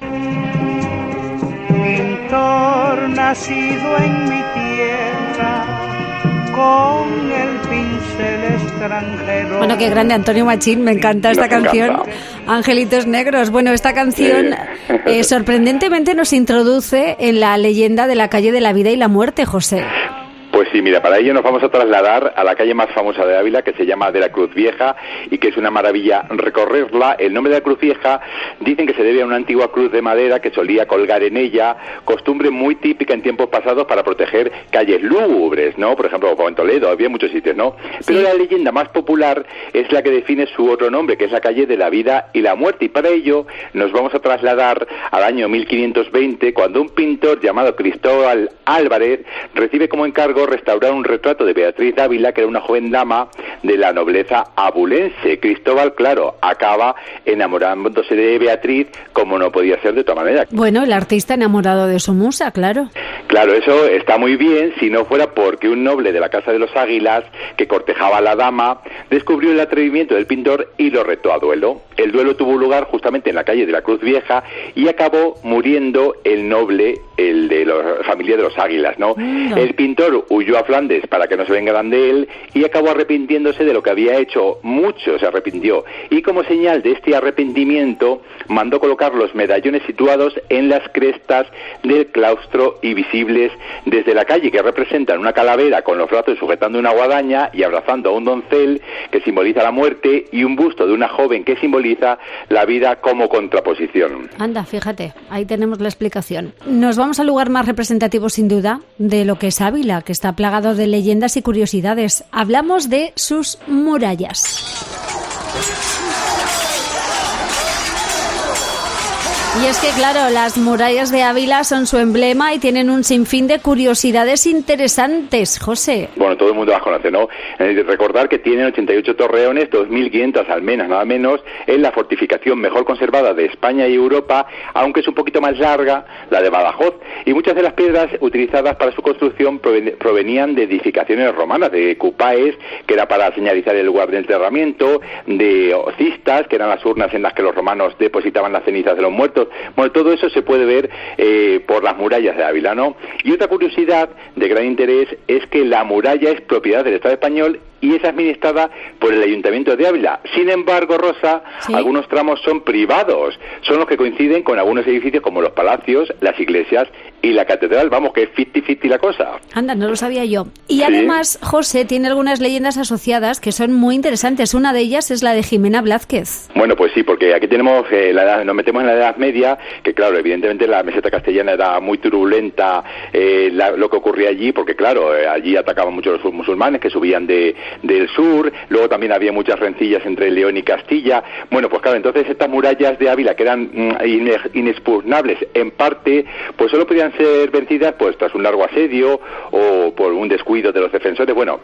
Speaker 13: Pintor nacido en mi tierra, con el pincel extranjero.
Speaker 3: Bueno, qué grande, Antonio Machín, me encanta esta canción. Angelitos Negros. Bueno, esta canción sorprendentemente nos introduce en la leyenda de la calle de la vida y la muerte, José.
Speaker 12: Pues sí, mira, para ello nos vamos a trasladar a la calle más famosa de Ávila, que se llama de la Cruz Vieja, y que es una maravilla recorrerla. El nombre de la Cruz Vieja dicen que se debe a una antigua cruz de madera que solía colgar en ella, costumbre muy típica en tiempos pasados para proteger calles lúgubres, ¿no? Por ejemplo, como en Toledo, había muchos sitios, ¿no? Pero la leyenda más popular es la que define su otro nombre, que es la calle de la vida y la muerte, y para ello nos vamos a trasladar al año 1520, cuando un pintor llamado Cristóbal Álvarez recibe como encargo restaurar un retrato de Beatriz Dávila, que era una joven dama de la nobleza abulense. Cristóbal, claro, acaba enamorándose de Beatriz, como no podía ser de otra manera.
Speaker 3: Bueno, el artista enamorado de su musa, claro.
Speaker 12: Claro, eso está muy bien si no fuera porque un noble de la Casa de los Águilas, que cortejaba a la dama, descubrió el atrevimiento del pintor y lo retó a duelo. El duelo tuvo lugar justamente en la calle de la Cruz Vieja y acabó muriendo el noble, el de la familia de los Águilas, ¿no? El pintor huyó a Flandes para que no se vengaran de él y acabó arrepintiéndose de lo que había hecho. Mucho se arrepintió, y como señal de este arrepentimiento mandó colocar los medallones situados en las crestas del claustro y visibles desde la calle, que representan una calavera con los brazos sujetando una guadaña y abrazando a un doncel, que simboliza la muerte, y un busto de una joven que simboliza la vida como contraposición.
Speaker 3: Anda, fíjate, ahí tenemos la explicación. Nos vamos al lugar más representativo, sin duda, de lo que es Ávila, que está plagado de leyendas y curiosidades. Hablamos de sus murallas. Y es que, claro, las murallas de Ávila son su emblema y tienen un sinfín de curiosidades interesantes, José.
Speaker 12: Bueno, todo el mundo las conoce, ¿no? Recordar que tienen 88 torreones, 2.500 almenas, nada menos, es la fortificación mejor conservada de España y Europa, aunque es un poquito más larga la de Badajoz, y muchas de las piedras utilizadas para su construcción provenían de edificaciones romanas, de cupaes, que era para señalizar el lugar de enterramiento, de cistas, que eran las urnas en las que los romanos depositaban las cenizas de los muertos. Bueno, todo eso se puede ver por las murallas de Ávila, ¿no? Y otra curiosidad de gran interés es que la muralla es propiedad del Estado español y es administrada por el Ayuntamiento de Ávila. Sin embargo, Rosa, algunos tramos son privados, son los que coinciden con algunos edificios como los palacios, las iglesias y la catedral. Vamos, que es 50-50 la cosa.
Speaker 3: Anda, no lo sabía yo. Y además, José tiene algunas leyendas asociadas que son muy interesantes. Una de ellas es la de Jimena Blázquez.
Speaker 12: Bueno, pues sí, porque aquí tenemos, nos metemos en la Edad Media, que claro, evidentemente la meseta castellana era muy turbulenta, lo que ocurría allí, porque claro, allí atacaban mucho los musulmanes que subían del sur, luego también había muchas rencillas entre León y Castilla. Bueno, pues claro, entonces estas murallas de Ávila, que eran inexpugnables en parte, pues solo podían ser vencidas pues tras un largo asedio o por un descuido de los defensores. Bueno,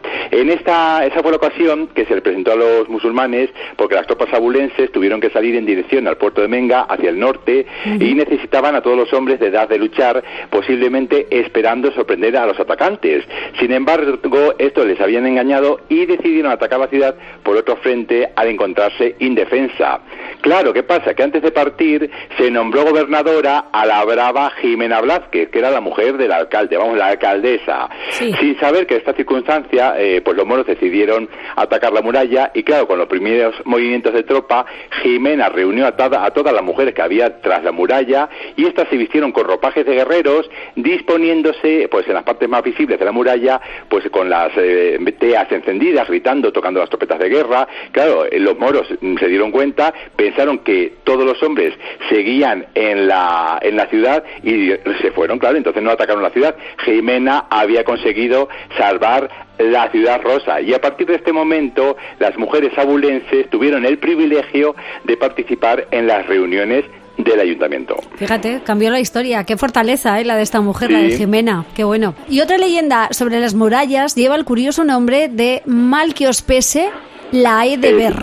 Speaker 12: esa fue la ocasión que se le presentó a los musulmanes, porque las tropas abulenses tuvieron que salir en dirección al puerto de Menga, hacia el norte, y necesitaban a todos los hombres de edad de luchar, posiblemente esperando sorprender a los atacantes. Sin embargo, estos les habían engañado y decidieron atacar la ciudad por otro frente al encontrarse indefensa. Claro, ¿qué pasa? Que antes de partir se nombró gobernadora a la brava Jimena Blázquez, que era la mujer del alcalde, la alcaldesa. Sí. Sin saber que esta circunstancia, pues los moros decidieron atacar la muralla y claro, con los primeros movimientos de tropa, Jimena reunió a todas las mujeres que había tras la muralla y estas se vistieron con ropajes de guerreros, disponiéndose pues en las partes más visibles de la muralla, pues con las teas encendidas, gritando, tocando las trompetas de guerra. Claro, los moros se dieron cuenta, pensaron que todos los hombres seguían en la ciudad y se fueron, claro, entonces no atacaron la ciudad. Jimena había conseguido salvar la ciudad rosa y a partir de este momento las mujeres abulenses tuvieron el privilegio de participar en las reuniones del ayuntamiento.
Speaker 3: Fíjate, cambió la historia. Qué fortaleza, la de esta mujer, la de Jimena. Qué bueno. Y otra leyenda sobre las murallas lleva el curioso nombre de Malquiospese la Edeber.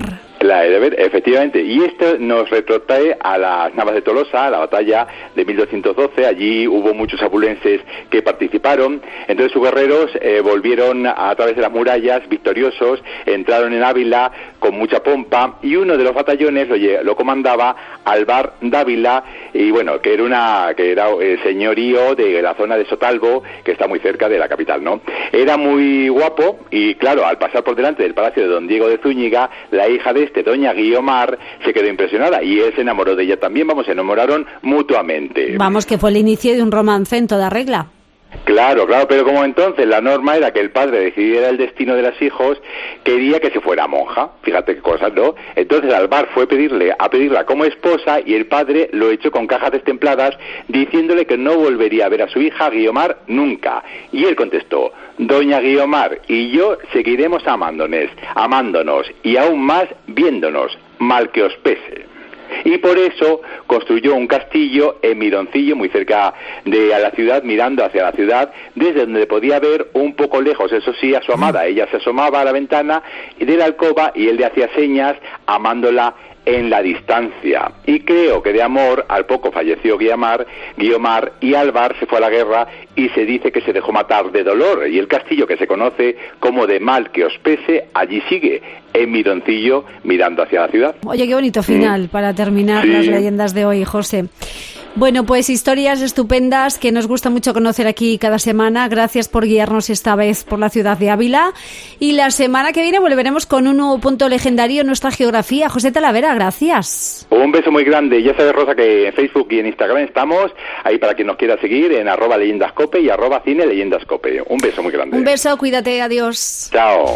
Speaker 12: La he de ver, efectivamente. Y esto nos retrotrae a las Navas de Tolosa, a la batalla de 1212. Allí hubo muchos abulenses que participaron. Entonces sus guerreros volvieron a través de las murallas victoriosos, entraron en Ávila con mucha pompa, y uno de los batallones lo comandaba Álvar Dávila, y bueno, que era el señorío de la zona de Sotalbo, que está muy cerca de la capital, ¿no? Era muy guapo, y claro, al pasar por delante del palacio de don Diego de Zúñiga, la hija de doña Guiomar, se quedó impresionada, y él se enamoró de ella también. Se enamoraron mutuamente.
Speaker 3: Vamos, que fue el inicio de un romance en toda regla.
Speaker 12: Claro, pero como entonces la norma era que el padre decidiera el destino de los hijos, quería que se fuera monja. Fíjate qué cosas, ¿no? Entonces Álvar fue a pedirla como esposa, y el padre lo echó con cajas destempladas, diciéndole que no volvería a ver a su hija Guiomar nunca. Y él contestó: doña Guiomar y yo seguiremos amándonos y aún más viéndonos, mal que os pese. Y por eso construyó un castillo en Mironcillo, muy cerca de la ciudad, mirando hacia la ciudad, desde donde podía ver un poco lejos, eso sí, a su amada. Ella se asomaba a la ventana de la alcoba y él le hacía señas, amándola en la distancia. Y creo que de amor al poco falleció Guiomar, y Álvar se fue a la guerra, y se dice que se dejó matar de dolor, y el castillo, que se conoce como de mal que os pese, allí sigue en Mironcillo, mirando hacia la ciudad.
Speaker 3: Oye, qué bonito final para terminar las leyendas de hoy, José. Bueno, pues historias estupendas que nos gusta mucho conocer aquí cada semana. Gracias por guiarnos esta vez por la ciudad de Ávila. Y la semana que viene volveremos con un nuevo punto legendario en nuestra geografía. José Talavera, gracias.
Speaker 12: Un beso muy grande. Ya sabes, Rosa, que en Facebook y en Instagram estamos ahí para quien nos quiera seguir, en @leyendascope y @cineleyendascope. Un beso muy grande.
Speaker 3: Un beso, cuídate, adiós.
Speaker 12: Chao.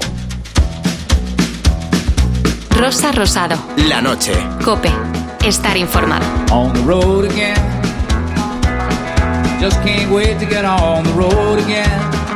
Speaker 1: Rosa Rosado.
Speaker 7: La noche.
Speaker 1: COPE. Estar informado.
Speaker 8: On the road again. Just can't wait to get on the road again.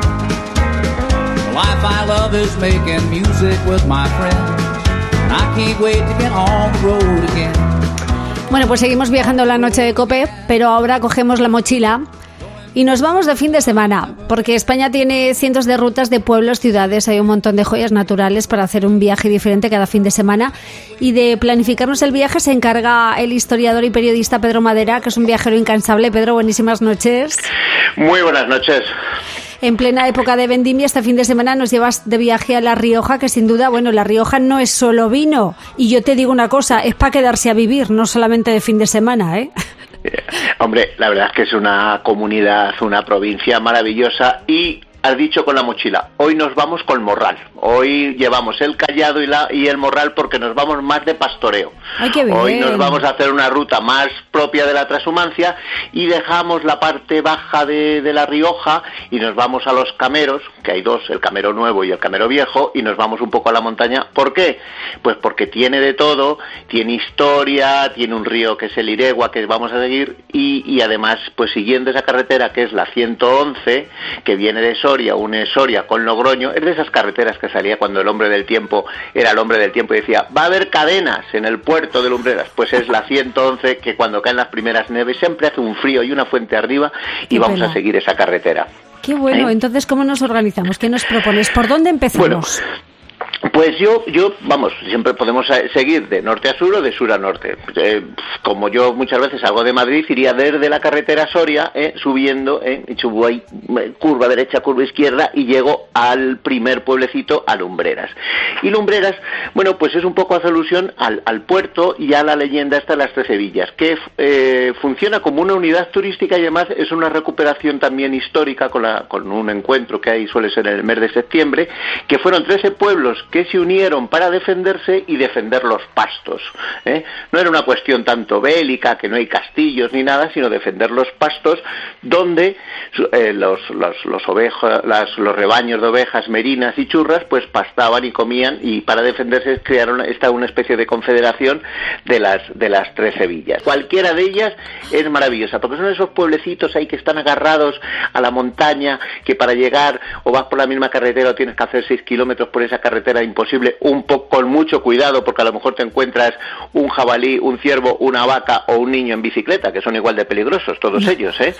Speaker 8: The life I love is making music with my friends. And I can't wait to get on the road again.
Speaker 3: Bueno, pues seguimos viajando la noche de COPE, pero ahora cogemos la mochila y nos vamos de fin de semana, porque España tiene cientos de rutas de pueblos, ciudades, hay un montón de joyas naturales para hacer un viaje diferente cada fin de semana, y de planificarnos el viaje se encarga el historiador y periodista Pedro Madera, que es un viajero incansable. Pedro, buenísimas noches.
Speaker 2: Muy buenas noches.
Speaker 3: En plena época de vendimia, este fin de semana nos llevas de viaje a La Rioja, que sin duda, bueno, La Rioja no es solo vino, y yo te digo una cosa, es para quedarse a vivir, no solamente de fin de semana, ¿eh?
Speaker 2: Hombre, la verdad es que es una comunidad, una provincia maravillosa, y has dicho con la mochila, hoy nos vamos con Morral, hoy llevamos el cayado y el morral porque nos vamos más de pastoreo.
Speaker 3: Ay, qué bien.
Speaker 2: Hoy nos vamos a hacer una ruta más propia de la transhumancia y dejamos la parte baja de La Rioja y nos vamos a los cameros, que hay dos, el camero nuevo y el camero viejo, y nos vamos un poco a la montaña. ¿Por qué? Pues porque tiene de todo, tiene historia, tiene un río que es el Iregua que vamos a seguir, y además, pues siguiendo esa carretera que es la 111, que viene de Soria, une Soria con Logroño, es de esas carreteras que salía cuando el hombre del tiempo era el hombre del tiempo y decía, va a haber cadenas en el puerto de Lumbreras. Pues es la 111, que cuando caen las primeras nieves siempre hace un frío y una fuente arriba, y vamos a seguir esa carretera.
Speaker 3: Qué bueno. Entonces, ¿cómo nos organizamos? ¿Qué nos propones? ¿Por dónde empezamos?
Speaker 2: Bueno, pues vamos, siempre podemos seguir de norte a sur o de sur a norte. Como yo muchas veces salgo de Madrid, iría desde la carretera Soria, subiendo, y subo ahí, curva derecha, curva izquierda, y llego al primer pueblecito, a Lumbreras. Y Lumbreras, bueno, pues es un poco hace alusión al puerto y a la leyenda esta de las 13 villas, que funciona como una unidad turística y además es una recuperación también histórica con un encuentro que hay, suele ser en el mes de septiembre, que fueron 13 pueblos que se unieron para defenderse y defender los pastos. No era una cuestión tanto bélica, que no hay castillos ni nada, sino defender los pastos donde los rebaños de ovejas merinas y churras pues pastaban y comían, y para defenderse crearon una especie de confederación de las 13 villas. Cualquiera de ellas es maravillosa, porque son esos pueblecitos ahí que están agarrados a la montaña, que para llegar o vas por la misma carretera o tienes que hacer 6 kilómetros por esa carretera carretera imposible, con mucho cuidado, porque a lo mejor te encuentras un jabalí, un ciervo, una vaca o un niño en bicicleta, que son igual de peligrosos todos ellos, ¿eh?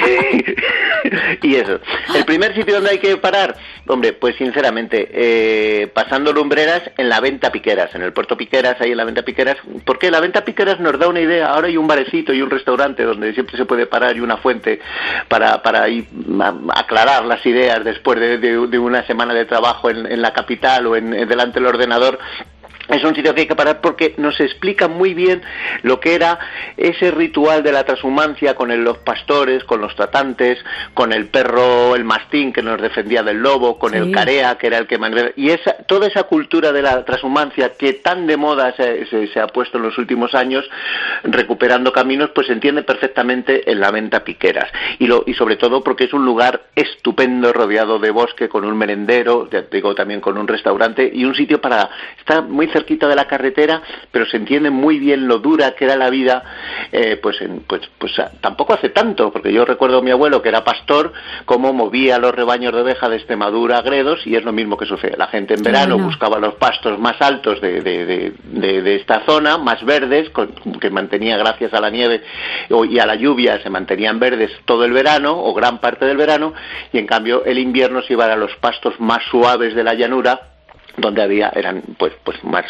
Speaker 2: Y eso. El primer sitio donde hay que parar, hombre, pues sinceramente, pasando Lumbreras, en la Venta Piqueras, en el puerto Piqueras, ahí en la Venta Piqueras, porque la Venta Piqueras nos da una idea. Ahora hay un barecito y un restaurante donde siempre se puede parar y una fuente para ir aclarar las ideas después de una semana de trabajo en la capital o delante del ordenador. Es un sitio que hay que parar porque nos explica muy bien lo que era ese ritual de la transhumancia con los pastores, con los tratantes, con el perro, el mastín que nos defendía del lobo, con el carea que era el que manejaba. Y toda esa cultura de la transhumancia que tan de moda se ha puesto en los últimos años, recuperando caminos, pues se entiende perfectamente en la Venta Piqueras. Y sobre todo porque es un lugar estupendo, rodeado de bosque, con un merendero, ya te digo, también con un restaurante y un sitio está muy cerquita de la carretera, pero se entiende muy bien lo dura que era la vida, pues tampoco hace tanto, porque yo recuerdo a mi abuelo que era pastor, cómo movía los rebaños de oveja de Extremadura a Gredos, y es lo mismo que sucede. La gente en verano buscaba los pastos más altos de esta zona, más verdes, que mantenía gracias a la nieve y a la lluvia, se mantenían verdes todo el verano, o gran parte del verano, y en cambio el invierno se iba a los pastos más suaves de la llanura, donde eran pues más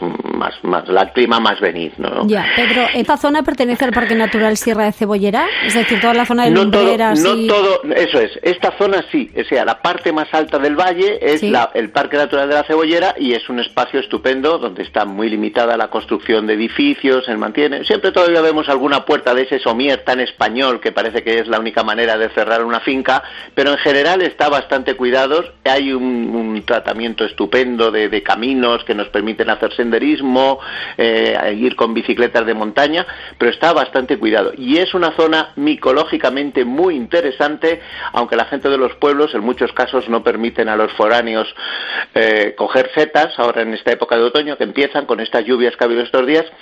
Speaker 2: el clima más benigno, ¿no?
Speaker 3: Ya, Pedro, ¿esta zona pertenece al Parque Natural Sierra de Cebollera? Es decir, toda la zona de Lumbreras.
Speaker 2: No todo, eso es. Esta zona sí, o sea, la parte más alta del valle es el Parque Natural de la Cebollera, y es un espacio estupendo donde está muy limitada la construcción de edificios, se mantiene. Siempre todavía vemos alguna puerta de ese somier tan español que parece que es la única manera de cerrar una finca, pero en general está bastante cuidado. Hay un tratamiento estupendo de caminos que nos permiten hacer senderismo, ir con bicicletas de montaña, pero está bastante cuidado. Y es una zona micológicamente muy interesante, aunque la gente de los pueblos en muchos casos no permiten a los foráneos coger setas, ahora en esta época de otoño, que empiezan con estas lluvias que ha habido estos días,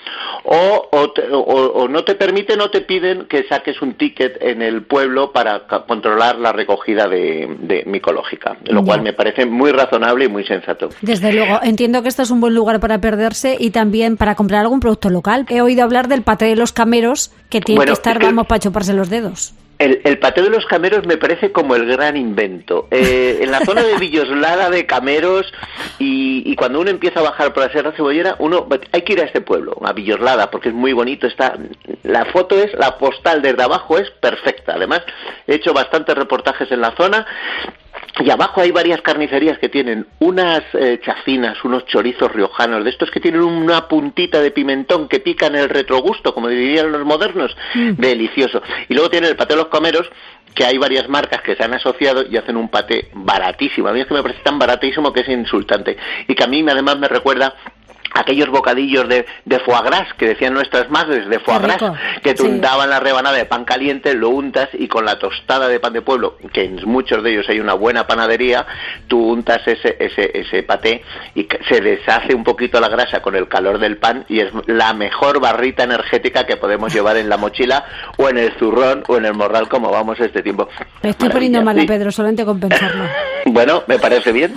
Speaker 2: o no te permiten o te piden que saques un ticket en el pueblo para controlar la recogida de micológica, lo cual me parece muy razonable y muy sensato.
Speaker 3: Desde luego, entiendo que esto es un buen lugar para perderse y también para comprar algún producto local. He oído hablar del paté de los cameros, que tiene que estar, para chuparse los dedos.
Speaker 2: El paté de los cameros me parece como el gran invento. En la zona de Villoslada de Cameros, y cuando uno empieza a bajar por la Sierra Cebollera, hay que ir a este pueblo, a Villoslada, porque es muy bonito. La postal desde abajo es perfecta. Además, he hecho bastantes reportajes en la zona. Y abajo hay varias carnicerías que tienen unas chacinas, unos chorizos riojanos, de estos que tienen una puntita de pimentón que pican el retrogusto, como dirían los modernos, delicioso. Y luego tienen el paté de los cameros, que hay varias marcas que se han asociado y hacen un paté baratísimo. A mí es que me parece tan baratísimo que es insultante. Y que a mí además me recuerda aquellos bocadillos de foie gras que decían nuestras madres, de foie gras, que te untaban la rebanada de pan caliente, lo untas y con la tostada de pan de pueblo, que en muchos de ellos hay una buena panadería, tú untas ese paté y se deshace un poquito la grasa con el calor del pan, y es la mejor barrita energética que podemos llevar en la mochila o en el zurrón o en el morral, como vamos este tiempo.
Speaker 3: Me estoy poniendo mala, Pedro, solamente compensarlo.
Speaker 2: Bueno, me parece bien.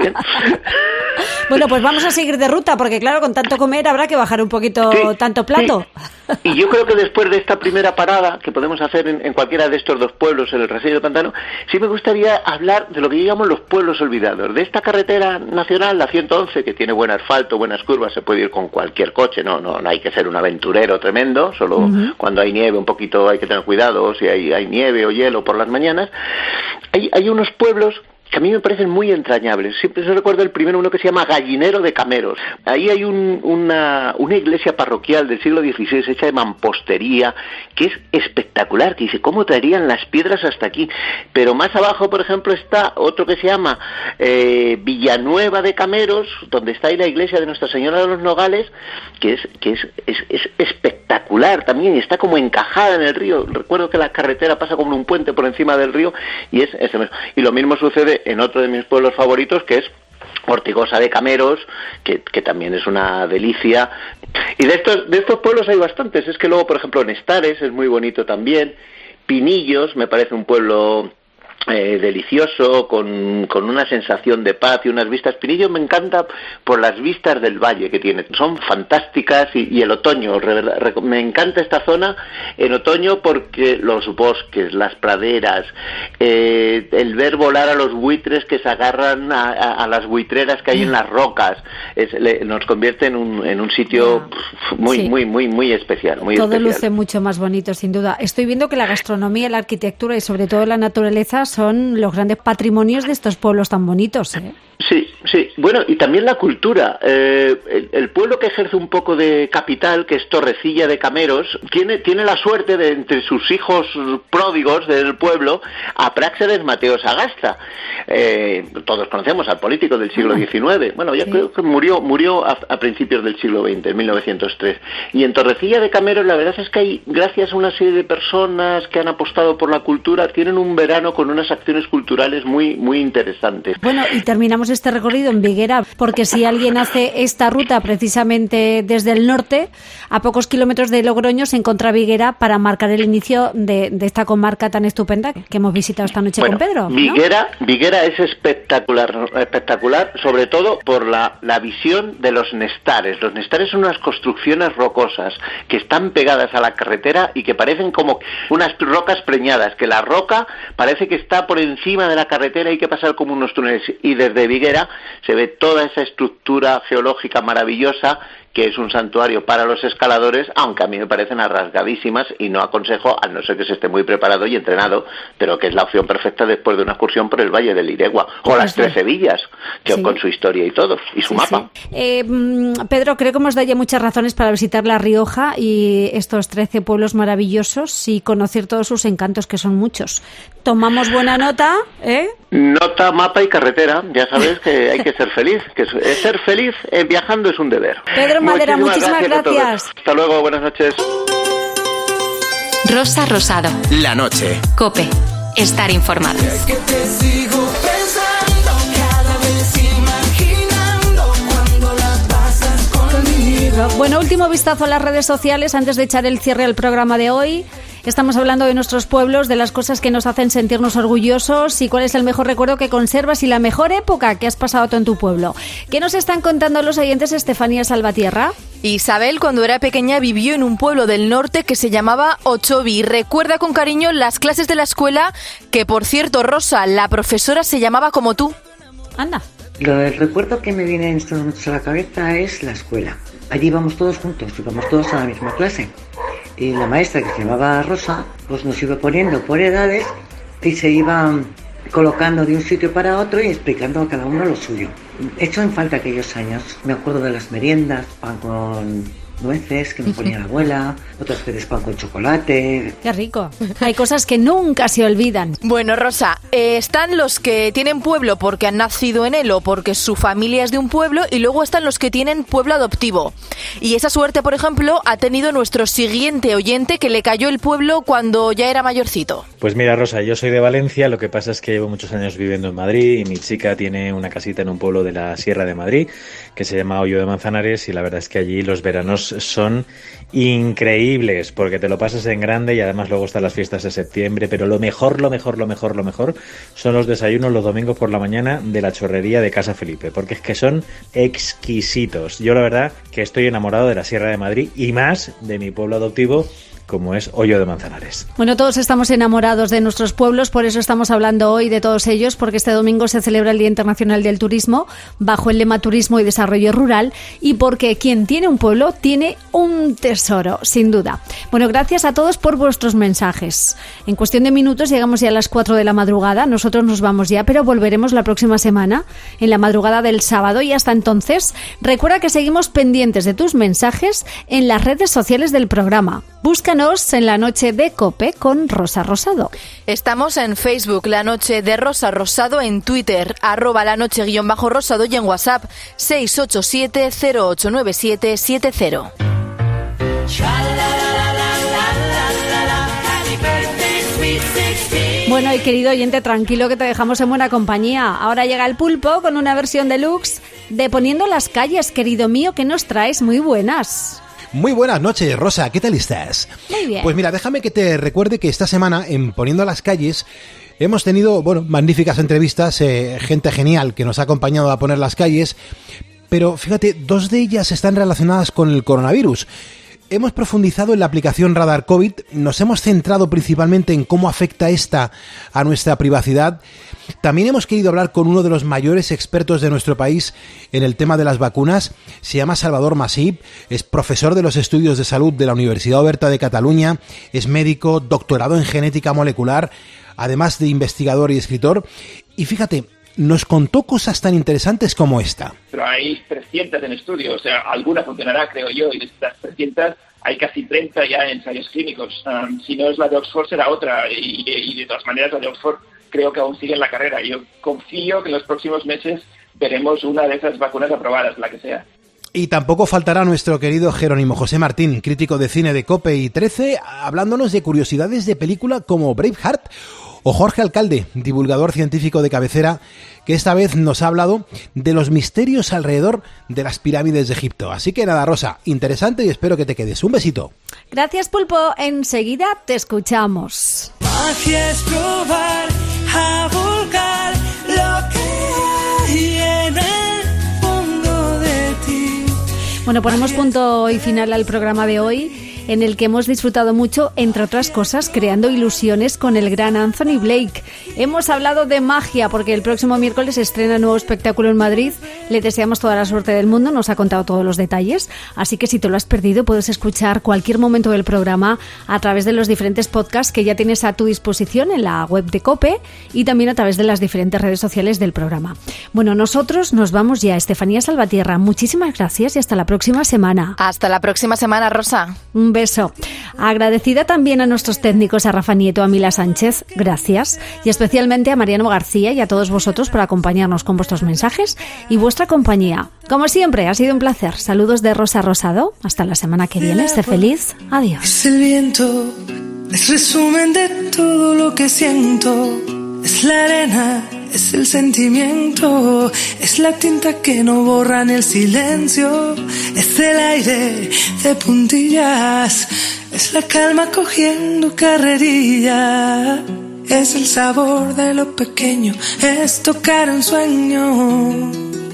Speaker 3: Bueno, pues vamos a seguir de ruta, porque claro, con tanto comer habrá que bajar un poquito tanto plato.
Speaker 2: Sí. Y yo creo que después de esta primera parada que podemos hacer en cualquiera de estos dos pueblos, en el Rasillo del Pantano, sí me gustaría hablar de lo que llamamos los pueblos olvidados. De esta carretera nacional, la 111, que tiene buen asfalto, buenas curvas, se puede ir con cualquier coche, no hay que ser un aventurero tremendo, solo cuando hay nieve un poquito hay que tener cuidado, si hay nieve o hielo por las mañanas. Hay unos pueblos que a mí me parecen muy entrañables. Siempre se recuerda el primero, uno que se llama Gallinero de Cameros. Ahí hay una iglesia parroquial del siglo XVI hecha de mampostería, que es espectacular, que dice, ¿cómo traerían las piedras hasta aquí? Pero más abajo, por ejemplo, está otro que se llama Villanueva de Cameros, donde está ahí la iglesia de Nuestra Señora de los Nogales, que es espectacular también, y está como encajada en el río. Recuerdo que la carretera pasa como un puente por encima del río, y y lo mismo sucede en otro de mis pueblos favoritos, que es Ortigosa de Cameros, que también es una delicia. Y de estos pueblos hay bastantes. Es que luego, por ejemplo, Nestares es muy bonito también. Pinillos me parece un pueblo
Speaker 14: delicioso, con una sensación de paz y unas vistas. Pinillos me encanta por las vistas del valle que tiene, son fantásticas, y el otoño, me encanta esta zona en otoño porque los bosques, las praderas, el ver volar a los buitres que se agarran a las buitreras que hay en las rocas, nos convierte en un sitio muy especial.
Speaker 3: Todo luce mucho más bonito, sin duda. Estoy viendo que la gastronomía, la arquitectura y sobre todo la naturaleza son los grandes patrimonios de estos pueblos tan bonitos, ¿eh?
Speaker 14: Sí. Bueno, y también la cultura. El pueblo que ejerce un poco de capital, que es Torrecilla de Cameros, tiene la suerte de, entre sus hijos pródigos del pueblo, a Práxedes Mateo Sagasta. Todos conocemos al político del siglo XIX. Bueno, ya creo que murió a principios del siglo XX, en 1903. Y en Torrecilla de Cameros, la verdad es que hay, gracias a una serie de personas que han apostado por la cultura, tienen un verano con unas acciones culturales muy interesantes.
Speaker 3: Bueno, y terminamos este recorrido en Viguera, porque si alguien hace esta ruta precisamente desde el norte, a pocos kilómetros de Logroño se encuentra Viguera para marcar el inicio de esta comarca tan estupenda que hemos visitado esta noche con Pedro, ¿no?
Speaker 14: Viguera es espectacular, sobre todo por la visión de los nestares. Los nestares son unas construcciones rocosas que están pegadas a la carretera y que parecen como unas rocas preñadas, que la roca parece que está por encima de la carretera y hay que pasar como unos túneles, y desde Viguera se ve toda esa estructura geológica maravillosa que es un santuario para los escaladores, aunque a mí me parecen arrasgadísimas y no aconsejo, a no ser que se esté muy preparado y entrenado, pero que es la opción perfecta después de una excursión por el Valle del Iregua o las Tres Sevillas, que con su historia y todo, y su mapa.
Speaker 3: Pedro, creo que hemos dado ya muchas razones para visitar La Rioja y estos 13 pueblos maravillosos y conocer todos sus encantos, que son muchos. Tomamos buena nota, ¿eh?
Speaker 14: Nota, mapa y carretera. Ya sabes que hay que ser feliz, que ser feliz viajando es un deber.
Speaker 3: Pedro Madera, muchísimas gracias.
Speaker 14: Hasta luego, buenas noches.
Speaker 1: Rosa Rosado.
Speaker 7: La noche.
Speaker 1: COPE. Estar informado.
Speaker 8: Es que te sigo pensando, cada vez imaginando cuando la pasas conmigo.
Speaker 3: Bueno, último vistazo a las redes sociales antes de echar el cierre al programa de hoy. Estamos hablando de nuestros pueblos, de las cosas que nos hacen sentirnos orgullosos y cuál es el mejor recuerdo que conservas y la mejor época que has pasado tú en tu pueblo. ¿Qué nos están contando los oyentes, Estefanía Salvatierra?
Speaker 6: Isabel, cuando era pequeña, vivió en un pueblo del norte que se llamaba Ochovi. Recuerda con cariño las clases de la escuela, que por cierto, Rosa, la profesora se llamaba como tú.
Speaker 3: Anda.
Speaker 15: El recuerdo que me viene en estos momentos a la cabeza es la escuela. Allí íbamos todos juntos, íbamos todos a la misma clase. Y la maestra, que se llamaba Rosa, pues nos iba poniendo por edades y se iba colocando de un sitio para otro y explicando a cada uno lo suyo. He hecho en falta aquellos años. Me acuerdo de las meriendas, pan con nueces que me ponía la abuela, otras veces pan con chocolate.
Speaker 3: Qué rico. Hay cosas que nunca se olvidan.
Speaker 6: Bueno, Rosa, están los que tienen pueblo porque han nacido en él o porque su familia es de un pueblo, y luego están los que tienen pueblo adoptivo. Y esa suerte, por ejemplo, ha tenido nuestro siguiente oyente, que le cayó el pueblo cuando ya era mayorcito.
Speaker 16: Pues mira, Rosa, yo soy de Valencia, lo que pasa es que llevo muchos años viviendo en Madrid y mi chica tiene una casita en un pueblo de la Sierra de Madrid que se llama Hoyo de Manzanares, y la verdad es que allí los veranos son increíbles porque te lo pasas en grande y además luego están las fiestas de septiembre, pero lo mejor son los desayunos los domingos por la mañana de la chorrería de Casa Felipe, porque es que son exquisitos. Yo la verdad que estoy enamorado de la Sierra de Madrid y más de mi pueblo adoptivo, como es Hoyo de Manzanares.
Speaker 3: Bueno, todos estamos enamorados de nuestros pueblos, por eso estamos hablando hoy de todos ellos, porque este domingo se celebra el Día Internacional del Turismo, bajo el lema Turismo y Desarrollo Rural, y porque quien tiene un pueblo tiene un tesoro, sin duda. Bueno, gracias a todos por vuestros mensajes. En cuestión de minutos llegamos ya a las 4 de la madrugada, nosotros nos vamos ya, pero volveremos la próxima semana, en la madrugada del sábado, y hasta entonces, recuerda que seguimos pendientes de tus mensajes en las redes sociales del programa. Búscanos en La Noche de COPE con Rosa Rosado.
Speaker 6: Estamos en Facebook, La Noche de Rosa Rosado, en Twitter, @lanoche_rosado, y en WhatsApp 687-089770.
Speaker 3: Bueno, y querido oyente, tranquilo que te dejamos en buena compañía. Ahora llega el Pulpo con una versión deluxe de Poniendo las calles, querido mío, que nos traes. Muy buenas.
Speaker 17: Muy buenas noches, Rosa, ¿qué tal estás?
Speaker 3: Muy bien.
Speaker 17: Pues mira, déjame que te recuerde que esta semana en Poniendo las calles Hemos tenido, magníficas entrevistas, gente genial que nos ha acompañado a poner las calles, pero fíjate, 2 de ellas están relacionadas con el coronavirus. Hemos profundizado en la aplicación Radar COVID, nos hemos centrado principalmente en cómo afecta esta a nuestra privacidad. También hemos querido hablar con uno de los mayores expertos de nuestro país en el tema de las vacunas. Se llama Salvador Masip, es profesor de los estudios de salud de la Universidad Oberta de Cataluña, es médico, doctorado en genética molecular, además de investigador y escritor. Y fíjate, nos contó cosas tan interesantes como esta.
Speaker 18: Pero hay 300 en estudio, o sea, alguna funcionará, creo yo, y de estas 300 hay casi 30 ya en ensayos clínicos. Si no es la de Oxford, será otra, y de todas maneras la de Oxford creo que aún sigue en la carrera. Yo confío que en los próximos meses veremos una de esas vacunas aprobadas, la que sea.
Speaker 17: Y tampoco faltará nuestro querido Jerónimo José Martín, crítico de cine de COPE y 13, hablándonos de curiosidades de película como Braveheart, o Jorge Alcalde, divulgador científico de cabecera, que esta vez nos ha hablado de los misterios alrededor de las pirámides de Egipto. Así que nada, Rosa, interesante y espero que te quedes. Un besito.
Speaker 3: Gracias, Pulpo. Enseguida te escuchamos.
Speaker 8: Magia es probar a volcar lo que hay en el fondo de ti.
Speaker 3: Bueno, ponemos punto y final al programa de hoy, en el que hemos disfrutado mucho, entre otras cosas, creando ilusiones con el gran Anthony Blake. Hemos hablado de magia, porque el próximo miércoles estrena nuevo espectáculo en Madrid. Le deseamos toda la suerte del mundo, nos ha contado todos los detalles, así que si te lo has perdido, puedes escuchar cualquier momento del programa a través de los diferentes podcasts que ya tienes a tu disposición en la web de COPE y también a través de las diferentes redes sociales del programa. Bueno, nosotros nos vamos ya. Estefanía Salvatierra, muchísimas gracias y hasta la próxima semana.
Speaker 6: Hasta la próxima semana, Rosa.
Speaker 3: Un beso. Agradecida también a nuestros técnicos, a Rafa Nieto, a Mila Sánchez, gracias, y especialmente a Mariano García y a todos vosotros por acompañarnos con vuestros mensajes y vuestra compañía. Como siempre, ha sido un placer. Saludos de Rosa Rosado. Hasta la semana que viene. Sé feliz. Adiós.
Speaker 8: Es el viento, es resumen de todo lo que siento. Es la arena, es el sentimiento, es la tinta que no borra ni el silencio, es el aire de puntillas, es la calma cogiendo carrerilla, es el sabor de lo pequeño, es tocar un sueño,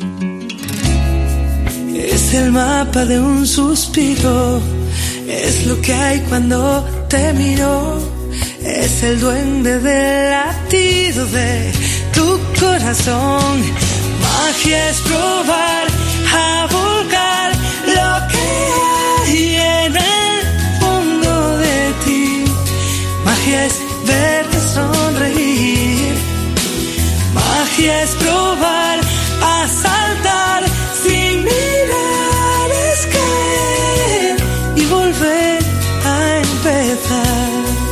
Speaker 8: es el mapa de un suspiro, es lo que hay cuando te miro. Es el duende del latido de tu corazón. Magia es probar a volcar lo que hay en el fondo de ti. Magia es verte sonreír. Magia es probar a saltar sin mirar, es caer y volver a empezar.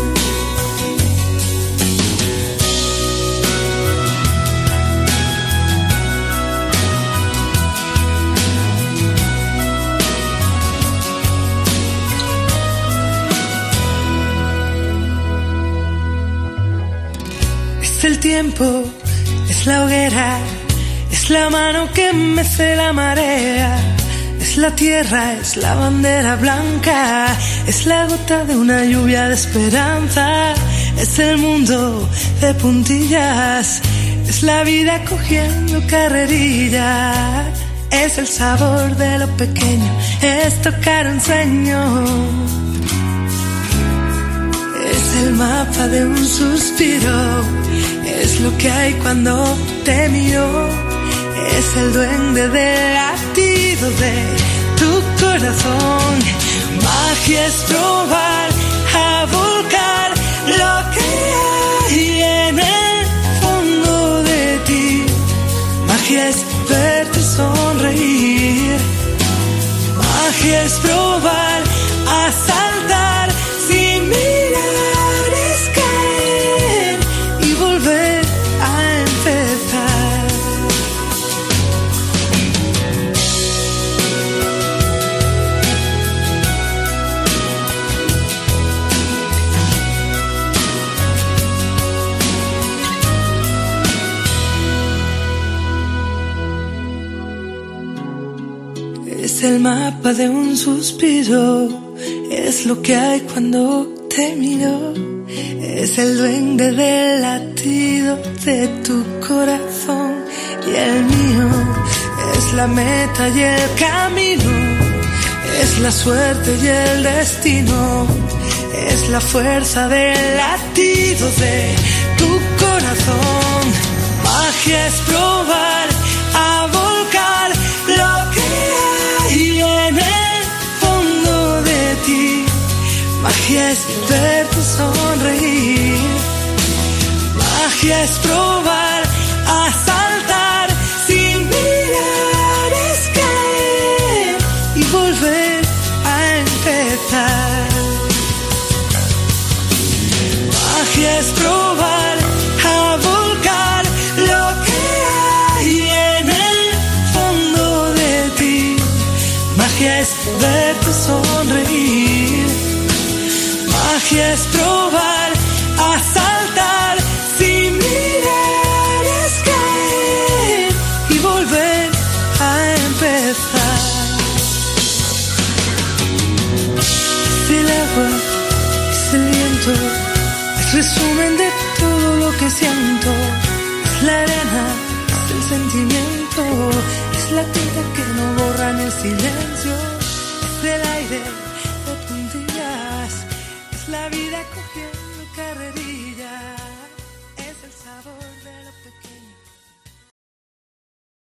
Speaker 8: Es el tiempo, es la hoguera, es la mano que mece la marea, es la tierra, es la bandera blanca, es la gota de una lluvia de esperanza, es el mundo de puntillas, es la vida cogiendo carrerilla, es el sabor de lo pequeño, es tocar un sueño. Es el mapa de un suspiro, es lo que hay cuando te miro, es el duende del latido de tu corazón. Magia es probar a volcar lo que hay en el fondo de ti. Magia es verte sonreír. Magia es probar a saltar sin mirar, es caer y volver a empezar. Es el mapa de un suspiro, es lo que hay cuando te miro, es el duende del latido de tu corazón y el mío, es la meta y el camino, es la suerte y el destino, es la fuerza del latido de tu corazón. Magia es probar a volcar lo que hay en el fondo de ti. Magia es verte sonreír. Magia es probar a saltar sin mirar, es caer y volver a empezar. Magia es probar a volcar lo que hay en el fondo de ti. Magia es verte sonreír. Magia es probar a saltar sin mirar, es caer y volver a empezar. Es el agua, es el viento, es resumen de todo lo que siento. Es la arena, es el sentimiento, es la tinta que no borra en el silencio. Es el aire de puntillas, es la vida cogiendo carrerillas.